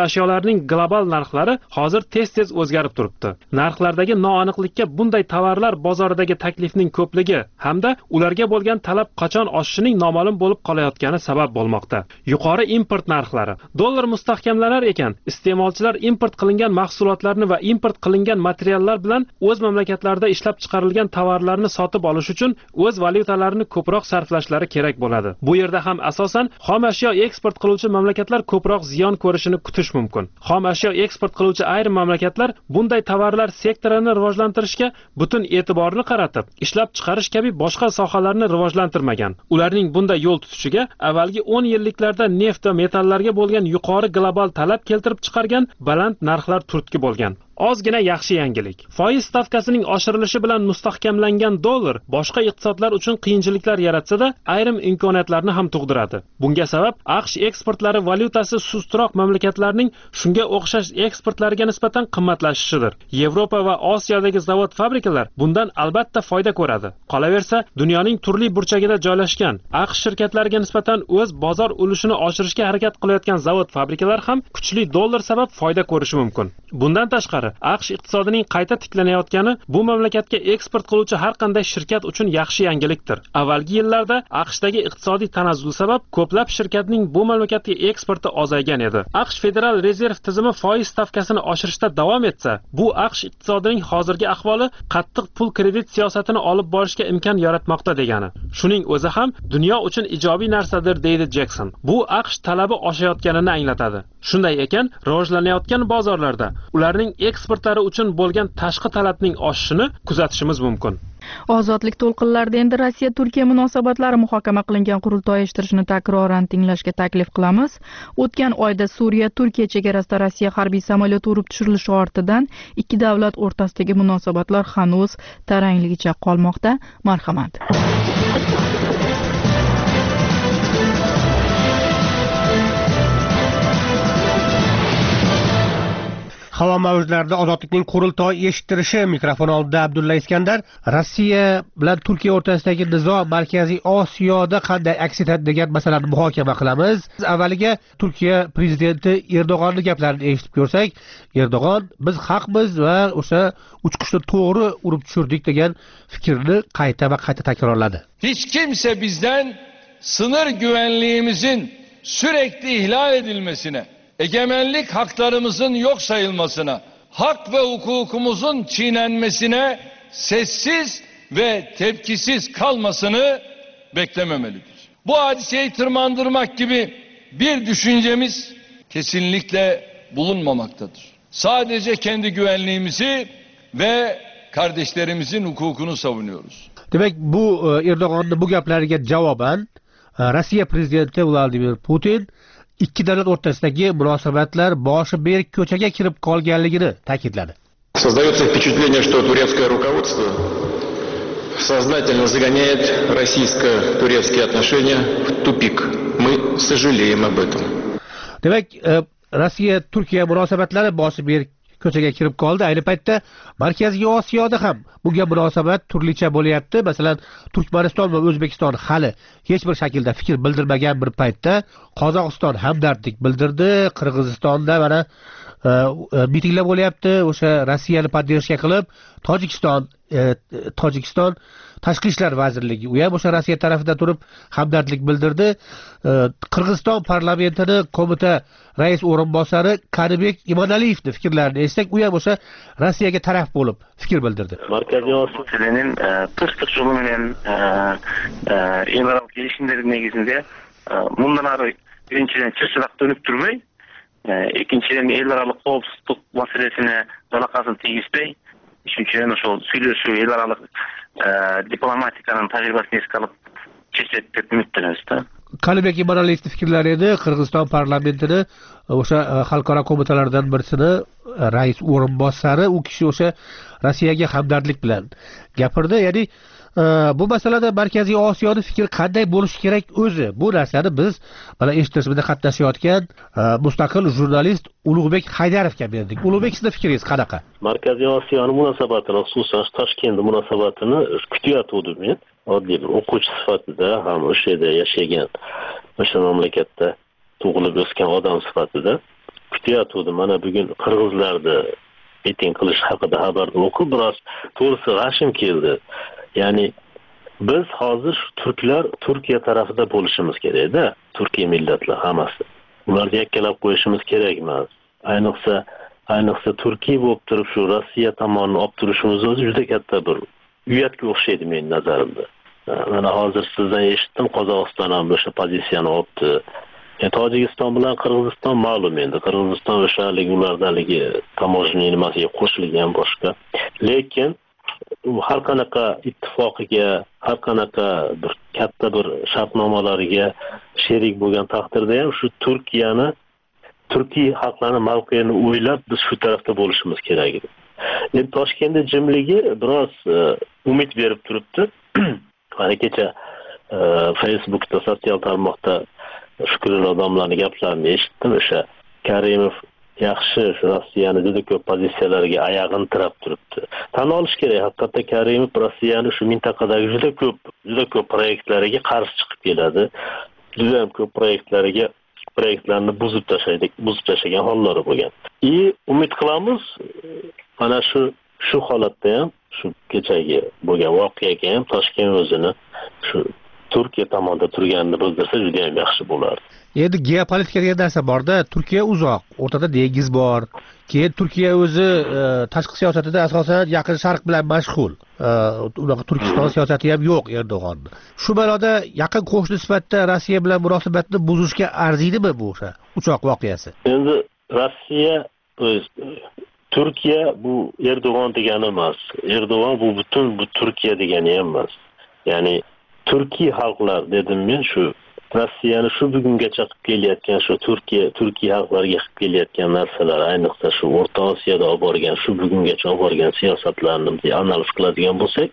Speaker 5: ashyolarning global narxlari hozir tez-tez o'zgarib turibdi. Narxlardagi noaniqlikka bunday tovarlar bozoridagi taklifning ko'pligi hamda ularga bo'lgan talab qachon oshishining noma'lum bo'lib qolayotgani sabab bo'lmoqda. Yuqori import narxlari. Dollar mustahkamlanar ekan, iste'molchilar import qilingan mahsulotlarni va import qilingan materiallar bilan o'z mamlakatlarida ishlab chiqarilgan tovarlarni sotib olish uchun o'z valyutalarini ko'proq sarflashlari kerak bo'ladi. Bu yerda ham asosan xom ashyo eksport qiluvchi mamlakatlar ko'proq ziyon ko'rishini kutish mumkin. Xom ashyo eksport qiluvchi ayrim mamlakatlar bunday tovarlar sektorini rivojlantirishga butun e'tiborni qaratib, ishlab chiqarish kabi boshqa sohalarni rivojlantirmagan. Ularning bunday yo'l tutishiga avvalgi 10 yilliklarda neft va metallarga bo'lgan yuqori global talab keltirib chiqargan baland narxlar turtki bo'lgan. Ozgina yaxshi yangilik. Foiz stavkasining oshirilishi bilan mustahkamlangan dollar boshqa iqtisodlar uchun qiyinchiliklar yaratsa-da, ayrim imkoniyatlarni ham tug'diradi. Bunga sabab AQSh eksportlari valyutasi sustroq mamlakatlarning shunga o'xshash eksportlariga nisbatan qimmatlashishidir. Yevropa va Osiyodagi zavod-fabrikalar bundan albatta foyda ko'radi. Qolaversa, dunyoning turli burchagida joylashgan AQSh shirkatlariga nisbatan o'z bozor ulushini oshirishga harakat qilayotgan zavod-fabrikalar ham kuchli dollar sabab foyda ko'rishi mumkin. Bundan tashqari AQSh iqtisodining qayta tiklanayotgani bu mamlakatga eksport qiluvchi har qanday shirkat uchun yaxshi yangilikdir. Avvalgi yillarda AQShdagi iqtisodiy tanazzul sabab ko'plab shirkatning bu mamlakatga eksporti ozaygan edi. AQSh Federal rezerv tizimi foiz stavkasini oshirishda davom etsa, bu AQSh iqtisodining hozirgi ahvoli qattiq pul kredit siyosatini olib borishga imkon yaratmoqda degani. Shuning o'zi ham dunyo uchun ijobiy narsadir, deydi Jackson. Bu AQSh talabi oshayotganini anglatadi. Shunday ekan, rivojlanayotgan bozorlarda ularning eksportlari uchun bo'lgan tashqi talabning oshishini kuzatishimiz mumkin.
Speaker 3: Ozodlik to'lqinlarida endi Rossiya-Turkiya munosabatlari muhokama qilingan qurultoy eshittirishni takroran tinglashga taklif qilamiz. O'tgan oyda Suriya-Turkiya chegarasida Rossiya harbiy samolyoti urib tushirilishi ortidan ikki davlat o'rtasidagi munosabatlar hanuz tarangligicha qolmoqda. Marhamat.
Speaker 14: Havo mavjlarida ozodlikning qurultoy eshittirishi. Mikrofon oldida Abdulla Iskandar. Rossiya bilan Turkiya o'rtasidagi nizo Markaziy Osiyoda qanday aks etadi degan masalani muhokama qilamiz. Avvaliga Turkiya prezidenti Erdo'g'onning gaplarini eshitib ko'rsak, Erdo'g'on biz haqmiz va o'sha uchqushni to'g'ri urib tushirdik degan fikrni qayta va qayta takrorladi.
Speaker 15: Hiç kimse bizden sınır güvenliğimizin sürekli ihlal edilmesine, egemenlik haklarımızın yok sayılmasına, hak ve hukukumuzun çiğnenmesine sessiz ve tepkisiz kalmasını beklememelidir. Bu hadiseyi tırmandırmak gibi bir düşüncemiz kesinlikle bulunmamaktadır. Sadece kendi güvenliğimizi ve kardeşlerimizin hukukunu savunuyoruz.
Speaker 14: Demek bu Erdo'g'onning bu gaplariga javoban Rossiya prezidenti Vladimir Putin ikki davlat o'rtasidagi munosabatlar boshi berk ko'chaga kirib qolganligini ta'kidladi.
Speaker 16: Создается впечатление, что турецкое руководство сознательно загоняет российско-турецкие отношения в тупик. Мы сожалеем об этом.
Speaker 14: Demek Rossiya Turkiya munosabatlari boshi berk ko'chaga kirib qoldi. Ayni paytda Markaziy Osiyoda ham bunga munosabat turlicha bo'lyapti. Masalan, Turkmaniston va O'zbekiston hali hech bir shaklda fikr bildirmagan bir paytda Qozog'iston hamdardlik bildirdi. Qirg'izistonda mana mitinglar bo'lyapti. O'sha Rossiyani podдержка qilib, Tojikiston Tashqi ishlar vazirligi u ham o'sha Rossiya tarafidan turib hamdardlik bildirdi. Qirg'iziston parlamentini qo'mita rais o'rinbosari Kanibek Imonaliyevni fikrlarini eshitsak, u ham o'sha Rossiyaga taraf bo'lib fikr bildirdi.
Speaker 17: Markaziy Osiyoning tinchlik yo'li bilan Evropa kelishimlari negizinde bundan ari birinchidan chirchiroq dönüp turmay, ikkinchidan el aralıq qovsuzlik masalasine dalaqasını tegizbey, üçüncüden o söyleşiyor el aralıq diplomatikanın tajribasini eski alıp çeşit deb ümitleniyoruz da.
Speaker 14: Kanibek Imonaliyevni fikrlari edi. Qirg'iziston parlamentini o'sha xalqaro qo'mitalardan birisini rais o'rinbosari, u kishi o'sha Rossiyaga hamdardlik bilan gapirdi. Ya'ni bu masalada Markaziy Osiyoda fikr qanday bo'lishi kerak o'zi? Bu narsani biz mana eshittirishda qatnashayotgan mustaqil jurnalist Ulug'bek Haydarovga berdik. Ulug'bek, sizning fikringiz qanaqa?
Speaker 18: Markaziy Osiyoning munosabatini, xususan Toshkent munosabatini kutayotgandim men. Oddiy bir o'quvchi sifatida ham o'sha yerda yashagan, o'sha mamlakatda tug'ilib o'sgan odam sifatida kutayotgandim. Mana bugun qirg'izlarni miting qilish haqida xabarni o'qib biroz to'g'risi g'ashim keldi. Ya'ni biz hozir turklar Turkiya tarafida bo'lishimiz kerak-da, Turkiya millatlar hammasi. Ularni yakkalab qo'yishimiz kerak emas. Ayniqsa Turkiya bo'lib turib shu Rossiya tomonini olib turishimiz o'zi juda katta bir uyatga o'xshaydi mening nazarimda. Mana hozir sizdan eshitdim, Qozog'iston ham o'sha pozitsiyani olibdi. Tojikiston bilan Qirg'iziston ma'lum endi. Qirg'iziston o'shalik ulardaligi tamojniy nimasiga qo'shilgan boshqa. Lekin har qanaqa ittifoqiga, har qanaqa bir katta bir shartnomalariga sherik bo'lgan taqdirda ham shu Turkiya xalqlari mavqeini o'ylab biz shu tarafda bo'lishimiz kerak edi. Endi Toshkentda jimligi biroz umid berib turibdi. Mana kecha Facebookda, sotsial tarmoqda Shukrul odamlarning gaplarini eshitdim. O'sha Karimov yaxshi Rossiyani juda ko'p pozitsiyalarga oyog'ini tirab turibdi. Tan olish kerak, haqiqatda Karimov Rossiyani shu mintaqadagi juda ko'p proyektlariga qarshi chiqib keladi. Juda ham ko'p proyektlarni buzib tashlagan hollari bo'lgan. Umid qilamiz, mana shu holatda ham, shu kechagi bo'lgan voqeaga ham Toshkent o'zini shu Turkiya tomonda turganini bildirsa juda ham yaxshi bo'lardi.
Speaker 14: Endi geopolitika degan narsa borda, Turkiya uzoq, o'rtada dengiz bor. Keyin Turkiya o'zi tashqi siyosatida asosan Yaqin Sharq bilan mashg'ul. Unaqa Turkiston siyosati ham yo'q Erdo'g'onni. Shu ma'noda yaqin qo'shni sifatida Rossiya bilan munosabatni buzishga arziydimi bu o'sha uchoq voqeasi?
Speaker 18: Endi Rossiya, Turkiya bu Erdo'g'on degani emas. Erdo'g'on bu butun Turkiya degani ham emas. Ya'ni Turkiy xalqlar dedim men shu Rossiyani shu bugungacha qilib kelayotgan shu Turkiya xalqlariga qilib kelayotgan narsalar, ayniqsa shu O'rta Osiyoda olib borgan, shu bugungacha olib borgan siyosatlarni analiz qiladigan bo'lsak,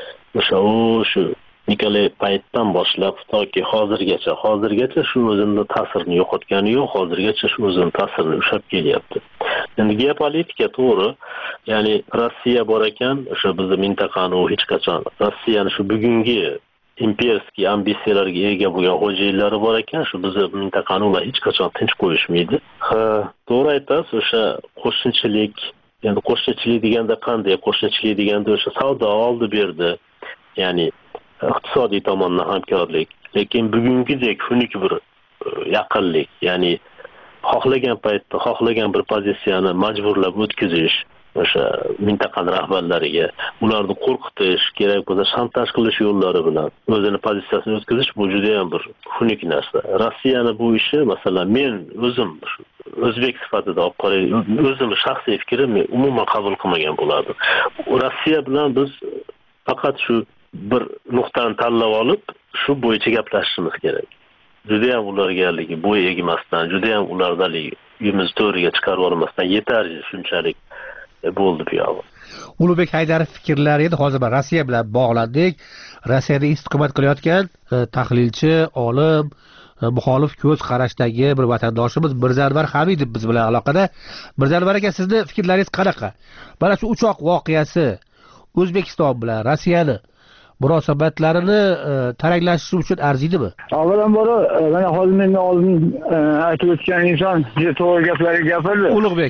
Speaker 18: shu Nikolay paytdan boshlab toki hozirgacha shu o'zini ta'sirini yo'qotgani yo'q, hozirgacha shu o'zini ta'sirini ushlab kelyapti. Endi geopolitika to'g'ri, ya'ni Rossiya bor ekan, o'sha bizning mintaqani u hech qachon Rossiyani shu bugungi imperiyaskiy ambitsiyalarga ega bo'lgan xo'jayinnlari bor ekan, shu bizning mintaqani ular hech qachon tinch qo'yishmaydi. To'g'ri aytasiz, o'sha qo'shnichilik, endi qo'shnichilik deganda qanday? Qo'shnichilik deganda o'sha savdo oldi-berdi, ya'ni iqtisodiy tomondan hamkorlik, lekin bugungidek xunuk bir yaqinlik, ya'ni xohlagan paytda xohlagan bir pozitsiyani majburlab o'tkazish, o'sha mintaqaning rahbarlariga ularni qo'rqitish, kerak bo'lsa shantaj qilish yo'llari bilan o'zini pozitsiyasini o'tkazish bu juda ham bir xunuk narsa. Rossiyani bu ishi, masalan, men o'zim o'zbek sifatida olib qaraylik, o'zim shaxsiy fikrim umuman qabul qilmagan bo'lardim. Rossiya bilan biz faqat shu bir nuqtani tanlab olib, shu bo'yicha gaplashishimiz kerak. Juda ham ularga bo'y egmasdan, juda ham ulardagi uyimiz to'riga chiqarib olmasdan yetarli shunchalik bo'ldi bu yo'q.
Speaker 14: Ulug'bek Haydarov fikrlari edi. Hozir Rossiya bilan bog'landik. Rossiyada istiqomat qilayotgan tahlilchi, olim, muxolif ko'z qarashdagi bir vatandoshimiz Mirzanvar Hamidov biz bilan aloqada. Mirzanvar aka, sizning fikrlaringiz qanaqa? Mana shu uchoq voqeasi O'zbekiston bilan Rossiyani munosabatlarini taranglatish uchun arziydimi?
Speaker 12: Avvalambor mana hozir mendan oldin aytib o'tgan inson to'g'ri gaplarga gapirdi.
Speaker 14: Ulug'bek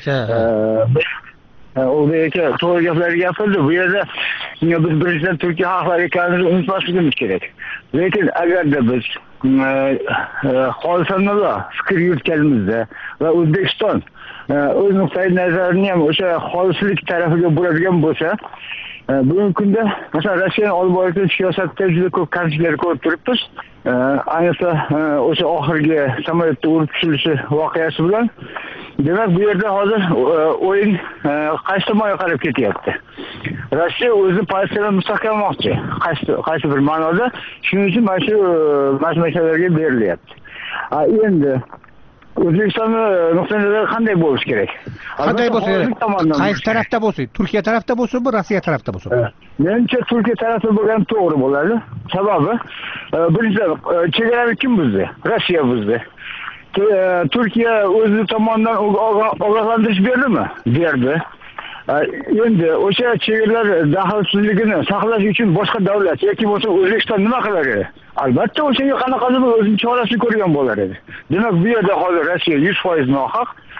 Speaker 12: to'g'ri gaplarga gapirdi. Bu yerda biz birinchidan Turkiya xalqlari ekanimizni unutmasligimiz kerak. Lekin agarda biz xolisonlar fikr yuritganimizda va O'zbekiston o'z nuqtai nazarini ham o'sha xolislik tarafiga buradigan bo'lsa, bugungi kunda masalan Rossiyaning olib borayotgan siyosatda juda ko'p kamchiliklar ko'rib turibmiz. Ayniqsa o'sha oxirgi samolyotda urib tushirilishi voqeasi bilan. Demak, bu yerda hozir o'yin qaysi tomonga qarab ketyapti? Rossiya o'zi pozitsiyasini mustahkamlamoqchi, qaysi bir ma'noda. Shuning uchun mana shu masalalarga berilyapti. Endi O'zbekistonning nuqtai nazari qanday bo'lishi kerak?
Speaker 14: Qanday bo'lsa kerak? Qaysi tarafda bo'lsin? Turkiya tarafda bo'lsinmi, Rossiya tarafda bo'lsin?
Speaker 12: Menimcha Turkiya tarafida bo'lgan to'g'ri bo'ladi. Sababi birinchidan chegarani kim buzdi? Rossiya buzdi. Turkiya o'zi tomonidan ogohlantirish berdimi? Berdi. Endi o'sha chegaralar daxlsizligini saqlash uchun boshqa davlat yoki bo'lsa O'zbekiston nima qilar edi? Albatta o'shaga qanaqadir o'zining chorasini ko'rgan bo'lar edi. Demak, bu yerda hozir Rossiya 100% nohaq.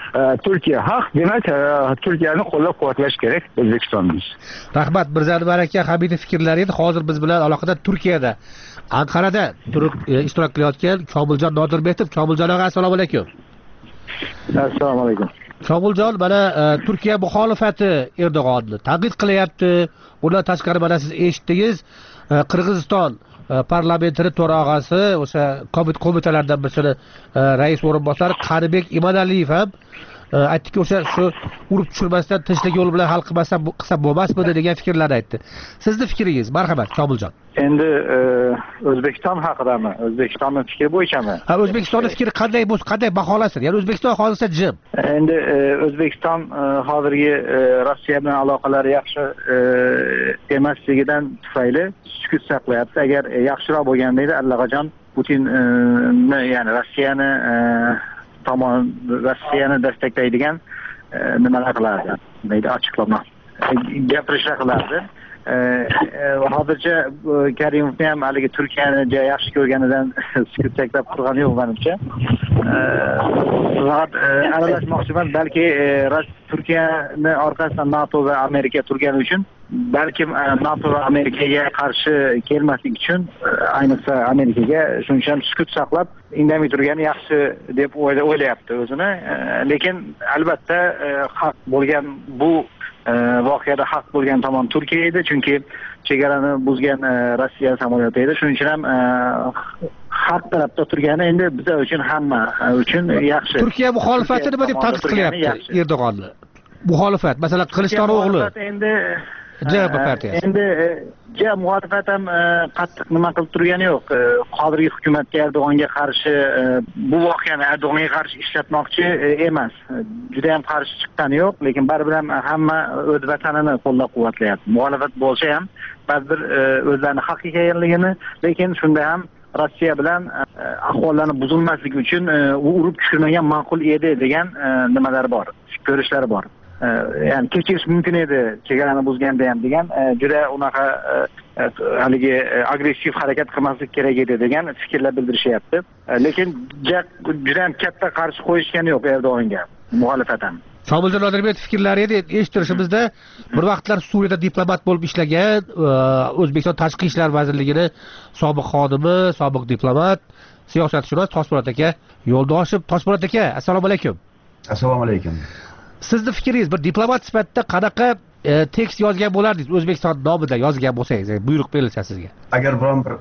Speaker 12: Turkiya haq, demak Turkiyani qo'llab-quvvatlash kerak O'zbekistonimiz.
Speaker 14: Rahmat Mirzali aka, Hamidov fikrlari edi. Hozir biz bilan aloqada Turkiyada, Anqarada turib ishtirok qilayotgan Komiljon Nodirbekov. Komiljon aka, assalomu alaykum.
Speaker 12: Assalomu alaykum.
Speaker 14: Komiljon, mana Turkiya muxolifati Erdo'g'onni tanqid qilyapti. Bundan tashqari mana siz eshitdingiz, Qirg'iziston parlamentari to'rog'asi o'sha qo'mitalardan birisini rais o'rinbosari Qanibek Imanaliyev ham aytdiki, o'sha shu urib tushirmasdan tinchlik yo'li bilan hal qilsa bo'lmasmidi degan fikrlarni aytdi. Sizni fikringiz, marhamat Komiljon.
Speaker 19: Endi O'zbekiston haqidami? O'zbekistonning fikri bo'yichami?
Speaker 14: Ha, O'zbekistonning fikri qanday bo'lsa, qanday baholasin? Ya'ni O'zbekiston hozircha jim.
Speaker 19: Endi O'zbekiston hozirgi Rossiya bilan aloqalari yaxshi emasligidan tufayli sukut saqlayapti. Agar yaxshiroq bo'lganda edi, allaqachon Putinni, ya'ni Rossiyani desteklaydigan nimalar qilardi, deydi, ochiqlama gapirishlar qilardi. Hozircha Karimovni ham haligi Turkiyani yaxshi ko'rganidan sukut saqlab turgani yo'q menimcha. Faqat aralashmoqchiman, balki Turkiyani orqasidan NATO va Amerika turgani uchun, balkim NATO va Amerikaga qarshi kelmaslik uchun, ayniqsa Amerikaga shuncha ham sukut saqlab indamay turgani yaxshi deb o'ylayapti o'zini. Lekin albatta haq bo'lgan bu voqeada haq bo'lgan tomon Turkiya edi, chunki chegarani buzgan Rossiya samolyoti edi. Shuning uchun ham haq tarafda turgani endi bizlar uchun, hamma uchun yaxshi.
Speaker 14: Turkiya muxolifati nima deb tanqid qilyapti Erdo'g'onni? Muxolifat, masalan, Qilichdaryo o'g'li
Speaker 19: endi
Speaker 14: CHP partiyasi.
Speaker 19: Endi muxolifat ham qattiq nima qilib turgani yo'q. Hozirgi hukumatga, Erdo'g'onga qarshi, bu voqeani Erdo'g'onga qarshi ishlatmoqchi emas. Juda ham qarshi chiqqani yo'q, lekin baribir ham hamma o'z vatanini qo'llab-quvvatlayapti. Muxolifat bo'lsa ham baribir o'zlarini haq ekanligini, lekin shunda ham Rossiya bilan ahvollarni buzilmasligi uchun u urib tushirmagan ma'qul edi degan nimalar bor, ko'rishlari bor. Ya'ni kechirish mumkin edi chegarani buzganda ham degan, juda unaqa haligi agressiv harakat qilmaslik kerak edi degan fikrlar bildirishyapti. Lekin juda ham katta qarshi qo'yishgani yo'q Erdo'g'onga muxolifat ham.
Speaker 14: Komiljon Nodirbekov fikrlari edi, eshittirishimizda bir vaqtlar Suriyada diplomat bo'lib ishlagan O'zbekiston Tashqi ishlar vazirligini sobiq xodimi, sobiq diplomat, siyosatshunos Toshpo'lat aka Yo'ldoshev. Toshpo'lat aka, assalomu alaykum.
Speaker 20: Assalomu alaykum.
Speaker 14: Sizni fikringiz, bir diplomat sifatida qanaqa tekst yozgan bo'lardingiz? O'zbekiston nomida yozgan bo'lsangiz, buyruq berilsa sizga.
Speaker 20: Agar biron bir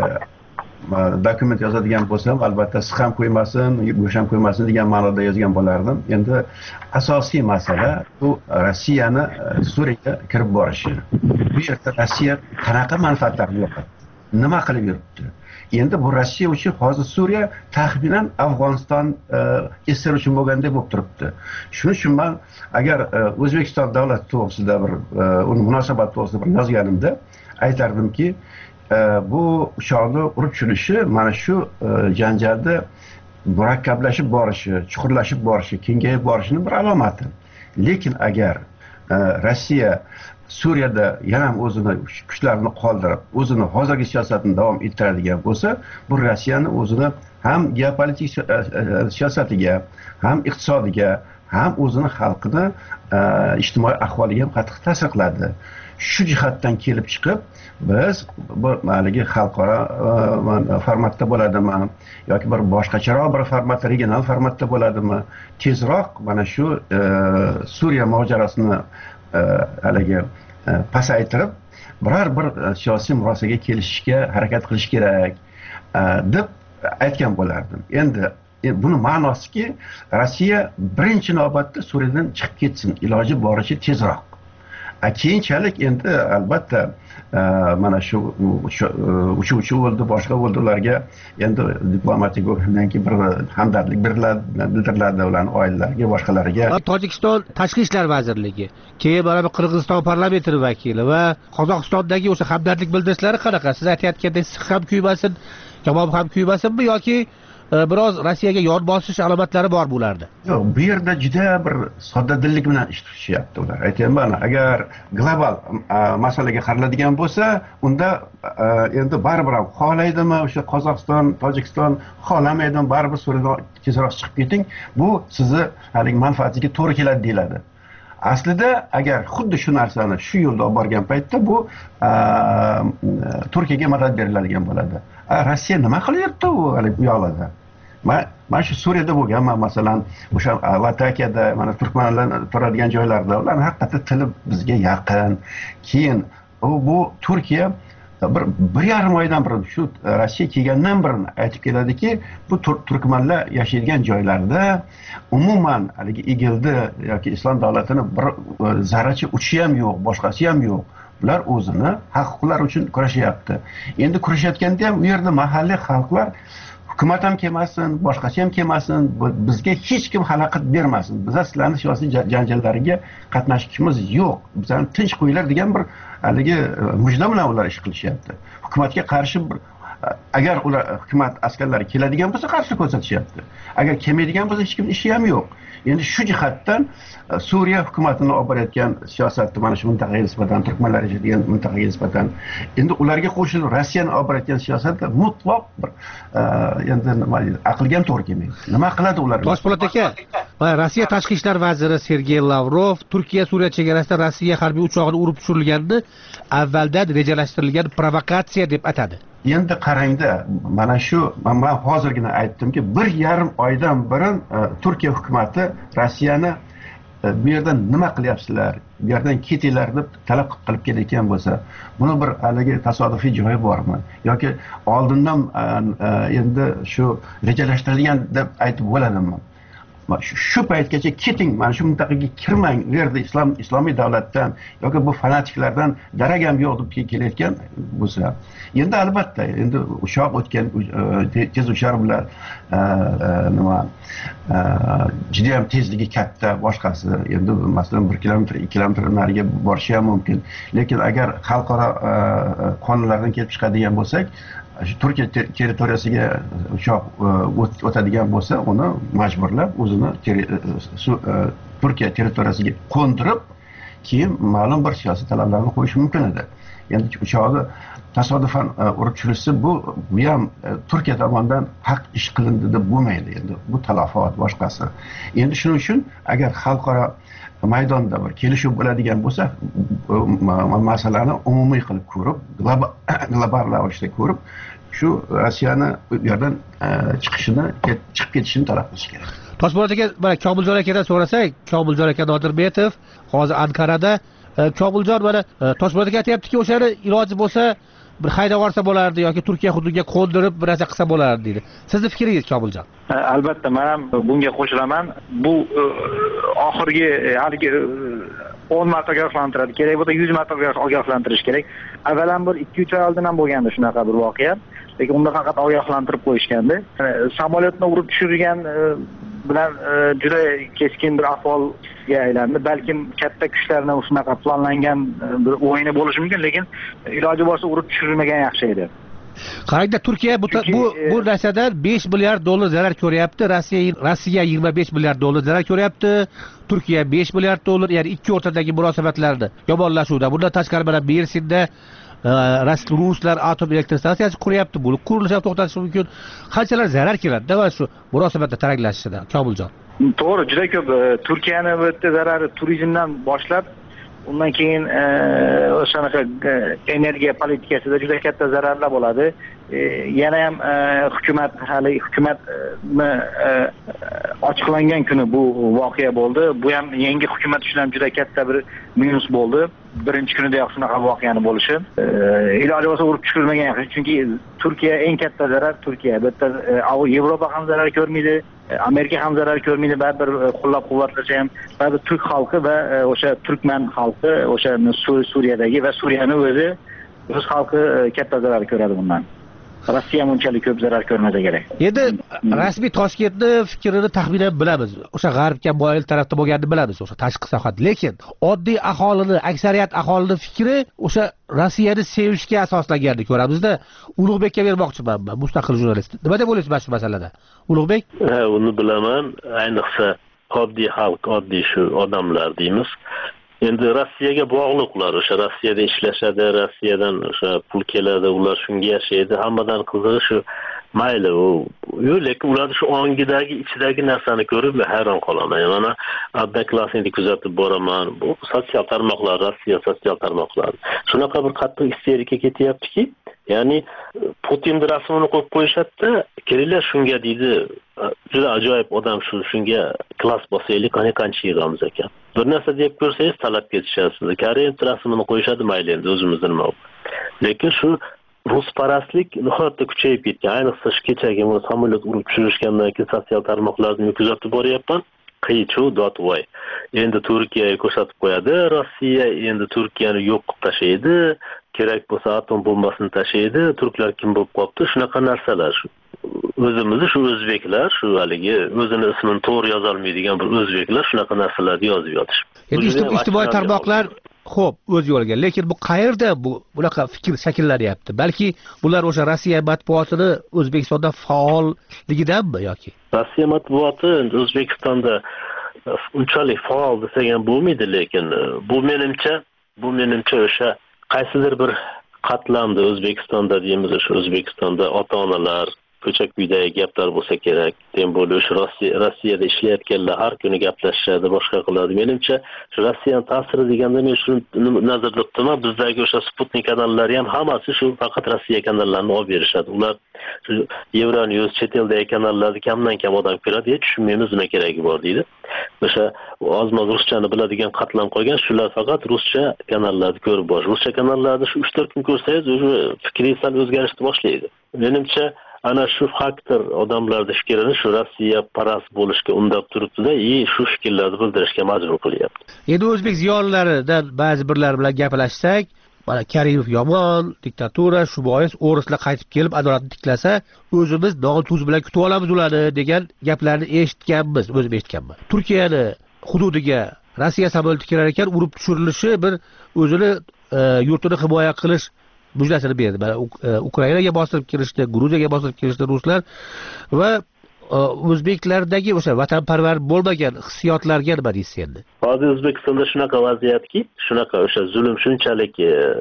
Speaker 20: dokument yozadigan bo'lsam, albatta siz ham qo'ymasin, bo'sh ham qo'ymasin degan ma'noda yozgan bo'lardim. Endi asosiy masala bu Rossiyani Suriyaga kirib borishi. Bu yerda Rossiya qanaqa manfaatlarni yo'qotdi? Nima qilib yuribdi? Endi bu Rossiya uchun hozir Suriya taxminan Afg'oniston Isroil uchun bo'lgandek bo'lib turibdi. Shuning uchun men agar O'zbekiston davlati to'g'risida bir uni munosabat to'g'risida bir yozganimda aytardimki, bu uchoqni urib tushirishi mana shu janjalda murakkablashib borishi, chuqurlashib borishi, kengayib borishini bir alomati. Lekin agar Rossiya Suriyada yana ham o'zini kuchlarini qoldirib, o'zini hozirgi siyosatini davom ettiradigan bo'lsa, bu Rossiyani o'zini ham geopolitik siyosatiga, ham iqtisodiga, ham o'zini xalqini ijtimoiy ahvoliga ham qattiq ta'sir qiladi. Shu jihatdan kelib chiqib, biz bu haligi xalqaro formatda bo'ladimi yoki bir boshqacharoq bir formatda, regional formatda bo'ladimi, tezroq mana shu Suriya mojarosini haligi pasaytirib biror bir siyosiy murosaga kelishishga harakat qilish kerak deb aytgan bo'lardim. Endi buni ma'nosiki, Rossiya birinchi navbatda Suriyadan chiqib ketsin, iloji boricha tezroq. Keyinchalik endi albatta mana shu uchuvchi bo'ldi, boshqa bo'ldi, ularga endi diplomatik o'rgandan keyin bir hamdardlik bildiriladi ularning oilalariga, boshqalariga.
Speaker 14: Tojikiston Tashqi ishlar vazirligi, keyin mana bu Qirg'iziston parlamenti vakili va Qozog'istondagi o'sha hamdardlik bildirishlari qanaqa? Siz aytayotgandek siq ham kuymasin, kabob ham kuymasinmi yoki biroz Rossiyaga yon bosish alomatlari bor bularda.
Speaker 20: Yo'q, bu yerda juda bir soddadillik bilan ish tutishyapti ular. Aytayman, agar global masalaga qaraladigan bo'lsa, unda endi baribir ham xohlaydimi o'sha Qozog'iston, Tojikiston xohlamaydimi, baribir Suriyadan tezroq chiqib keting. Bu sizni haligi manfaatingizga to'g'ri keladi deyiladi. Aslida agar xuddi shu narsani shu yo'lda olib borgan paytda bu Turkiyaga madad beriladigan bo'ladi. Rossiya nima qilyapti u yoqlarda? Mana shu Suriyada bo'lganman, masalan, o'sha Latakiyada, mana turkmanlar turadigan joylarda, ularning haqiqatda tili bizga yaqin. Keyin bu Turkiya bir yarim oydan bir shu Rossiya kelgandan bir aytib keladiki, bu turkmanlar yashaydigan joylarda umuman haligi igildi yoki islom davlatini bir zarracha uchi ham yo'q, boshqasi ham yo'q. Ular o'zini haq-huquqlar uchun kurashyapti. Endi kurashayotganda ham u yerda mahalliy xalqlar hukumat ham kelmasin, boshqasi ham kelmasin, bizga hech kim xalaqit bermasin. Biz sizlarning siyosiy janjallariga qatnashishimiz yo'q. Bizani tinch qo'yinglar degan bir haligi mujda bilan ular ish qilishyapti. Hukumatga qarshi bir agar ular hukumat askarlari keladigan bo'lsa qarshilik ko'rsatishyapti. Agar kelmaydigan bo'lsa hech kim ishi ham yo'q. Endi shu jihatdan Suriya hukumatini olib borayotgan siyosatni mana shu mintaqaga nisbatan, turkmanlar yashaydigan mintaqaga nisbatan, endi ularga qo'shilib Rossiyani olib borayotgan siyosatda mutlaq bir endi nima deydi, aqlga ham to'g'ri kelmaydi. Nima qiladi ular?
Speaker 14: Toshpo'lat aka, Rossiya tashqi ishlar vaziri Sergey Lavrov Turkiya Suriya chegarasida Rossiya harbiy uchog'ini urib tushirilganini avvaldan rejalashtirilgan provokatsiya deb atadi.
Speaker 20: Endi qarangda, mana shu men hozirgina aytdimki, 1,5 oydan burun Turkiya hukumatı Rossiyani bu yerdan nima qilyapsizlar, bu yerdan ketinglar deb talab qilib kelayotgan bo'lsa, buni bir haligi tasodifiy joyi bormi yoki oldindan endi shu rejalashtirilgan deb aytib bo'ladimi? Shu paytgacha keting, mana shu mintaqaga kirmang, u yerda islomiy davlatdan yoki bu fanatiklardan darak ham yo'q deb kelayotgan bo'lsa, endi albatta endi uchoq o'tgan tez uchar bilan nima juda ham tezligi katta, boshqasi endi masalan 1 kilometr 2 kilometr nariga borishi ham mumkin. Lekin agar xalqaro qonunlardan kelib chiqadigan bo'lsak, Turkiya territoriyasiga uchoq o'tadigan bo'lsa, uni majburlab o'zini Turkiya territoriyasiga qo'ndirib, keyin ma'lum bir siyosiy talablarni qo'yish mumkin edi. Endi uchoqni tasodifan urib tushirishsa, bu ham Turkiya tomonidan haq ish qilindi deb bo'lmaydi. Endi bu talafot boshqasi. Endi shuning uchun agar xalqaro maydonda bir kelishuv bo'ladigan bo'lsa, masalani umumiy qilib ko'rib, global ravishda ko'rib, shu Rossiyani bu yerdan chiqib ketishini talab qilish kerak.
Speaker 14: Toshpo'lat aka, mana Kobuljon akadan so'rasak, Kobuljon aka Nodirbetov hozir Ankarada. Kobuljon mana Toshpo'lat aka aytayaptiki, o'shani iloji bo'lsa bir haydab yuborsa bo'lardi yoki Turkiya hududiga qo'ndirib bir narsa qilsa bo'lardi deydi. Sizning fikringiz Kobuljon?
Speaker 19: Albatta, men ham bunga qo'shilaman. Bu oxirgi haligi 10 marta ogohlantiradi kerak, bu da 100 marta ogohlantirish kerak. Avvalambor 2-3 oy oldin ham bo'lgandi shunaqa bir voqea. Lekin unda faqat ogohlantirib qo'yishgandi. Samolyotni urib tushirgan bilan juda keskin bir ahvolga aylandi. Balkim katta kuchlarning shunaqa planlangan bir o'yini bo'lishi mumkin, lekin iloji bo'lsa urib tushirilmagan yaxshi edi.
Speaker 14: Qarangda, Turkiya bu narsadan 5 milliard dollar zarar ko'ryapti. Rossiya 25 milliard dollar zarar ko'ryapti. Turkiya 5 milliard dollar, ya'ni ikki o'rtadagi munosabatlarni yomonlashuvda. Bundan tashqari mana Mersinda ruslar atom elektr stansiyasi quryapti. Buni qurilishini to'xtatish mumkin. Qanchalar zarar keladi mana shu munosabatda taranglashishida, Kobuljon?
Speaker 19: To'g'ri, juda ko'p. Turkiyani bu yerda zarari turizmdan boshlab, undan keyin o'shanaqa energiya politikasida juda katta zararlar bo'ladi. Yana ham hukumatni ochiqlangan kuni bu voqea bo'ldi. Bu ham yangi hukumat uchun ham juda katta bir minus bo'ldi. Birinchi kunidayoq shunaqa voqeani bo'lishi. Iloji bo'lsa urib tushirilmagan yaxshi, chunki Turkiya eng katta zarar Turkiya. Bu yerda Yevropa ham zarar ko'rmaydi, Amerika ham zarar ko'rmaydi, baribir qo'llab-quvvatlasa ham baribir turk xalqi va o'sha turkman xalqi, o'sha Suriyadagi va Suriyaning o'z xalqi katta zarar ko'radi bundan. Rossiya ham unchalik ko'p zarar ko'rmasa kerak.
Speaker 14: Endi rasmiy Toshkentni fikrini taxminan bilamiz. O'sha g'arbga moyil tarafda bo'lganini bilamiz, o'sha tashqi sohada. Lekin oddiy aholini, aksariyat aholini fikri o'sha Rossiyani sevishga asoslanganini ko'ramizda. Ulug'bekka bermoqchiman men, mustaqil jurnalist. Nima deb o'ylaysiz shu masalada? Ulug'bek?
Speaker 18: Uni bilaman, ayniqsa oddiy xalq, oddiy shu odamlar deymiz. Endi Rossiyaga bog'liq ular, o'sha Rossiyada ishlashadi, Rossiyadan o'sha pul keladi, ular shunga yashaydi. Hammadan qizig'i shu mayli lekin ular shu ongidagi ichidagi narsani ko'rib hayron qolaman. Mana Odnoklassnikni kuzatib boraman. Bu sotsial tarmoqlar, Rossiya sotsial tarmoqlari. Shunaqa bir qattiq isterika ketyaptiki, ya'ni Putinning rasmini qo'yib qo'yishadi, kelinglar shunga deydi. Juda ajoyib odam shunga klass bosaylik, qancha yig'amiz ekan. Bir narsa deb ko'rsangiz talab ketishasiz. Koreys rasmini qo'yishadi mayli endi o'zimizda nima. Lekin shu rusparastlik nihoyatda kuchayib ketgan. Ayniqsa shu kechagi samolyot urib tushirishgandan keyin sotsial tarmoqlarni kuzatib boryapman. Qiy-chuv dotvoy. Endi Turkiyaga ko'rsatib qo'yadi. Rossiya endi Turkiyani yo'q qilib tashlaydi. Kerak bo'lsa atom bombasini tashlaydi. Turklar kim bo'lib qolibdi? Shunaqa narsalar shu. O'zimizni shu o'zbeklar, shu haligi o'zini ismini to'g'ri yoza olmaydigan bir o'zbeklar shunaqa narsalarni yozib yotishibdi.
Speaker 14: Endi ijtimoiy tarmoqlar xo'p, o'z yo'liga, lekin bu qayerda bunaqa fikr shakllanyapti? Balki bular o'sha Rossiya matbuotini O'zbekistonda faolligidanmi yoki?
Speaker 18: Rossiya matbuoti O'zbekistonda unchalik faol desak ham bo'lmaydi, lekin bu menimcha o'sha qaysidir bir qatlamda O'zbekistonda deymiz, o'sha O'zbekistonda ota-onalar ko'cha-kuydagi gaplar bo'lsa kerak. Dem bo'lish Rossiyada ishlayotganlar har kuni gaplashishadi, boshqa qiladi. Menimcha shu Rossiyaning ta'siri deganda men shuni nazarda tutaman. Bizdagi o'sha Sputnik kanallari ham hammasi shu faqat Rossiya kanallarini olib berishadi. Ular shu Euronews, chet eldagi kanallarni kamdan-kam odam ko'radi, tushunmaymiz nima keragi bor deydi. O'sha ozmoz ruschani biladigan qatlam qolgan, shular faqat ruscha kanallarni ko'rib borish. Ruscha kanallarni shu 3-4 kun ko'rsangiz, o'sha fikringiz sal o'zgarishni boshlaydi. Menimcha ana shu faktor odamlarning fikrini shu Rossiya parast bo'lishga undab turibdi-da, shu fikrlarni bildirishga majbur qilyapti.
Speaker 14: Endi o'zbek ziyolilaridan ba'zi birlar bilan gaplashsak, mana Karimov yomon, diktatura, shu bois o'rislar qaytib kelib adolatni tiklasa, o'zimiz non-tuz bilan kutib olamiz ularni degan gaplarni eshitganmiz, o'zim eshitganman. Turkiyani hududiga Rossiya samolyoti kirar ekan, urib tushirilishi bir o'zini yurtini himoya qilish mujlasini berdi. Mana Ukrainaga bostirib kirishdi, Gruziyaga bostirib kirishdi ruslar va o'zbeklardagi o'sha vatanparvar bo'lmagan hissiyotlarga nima deysiz endi?
Speaker 18: Hozir O'zbekistonda shunaqa vaziyatki, shunaqa o'sha zulm shunchalik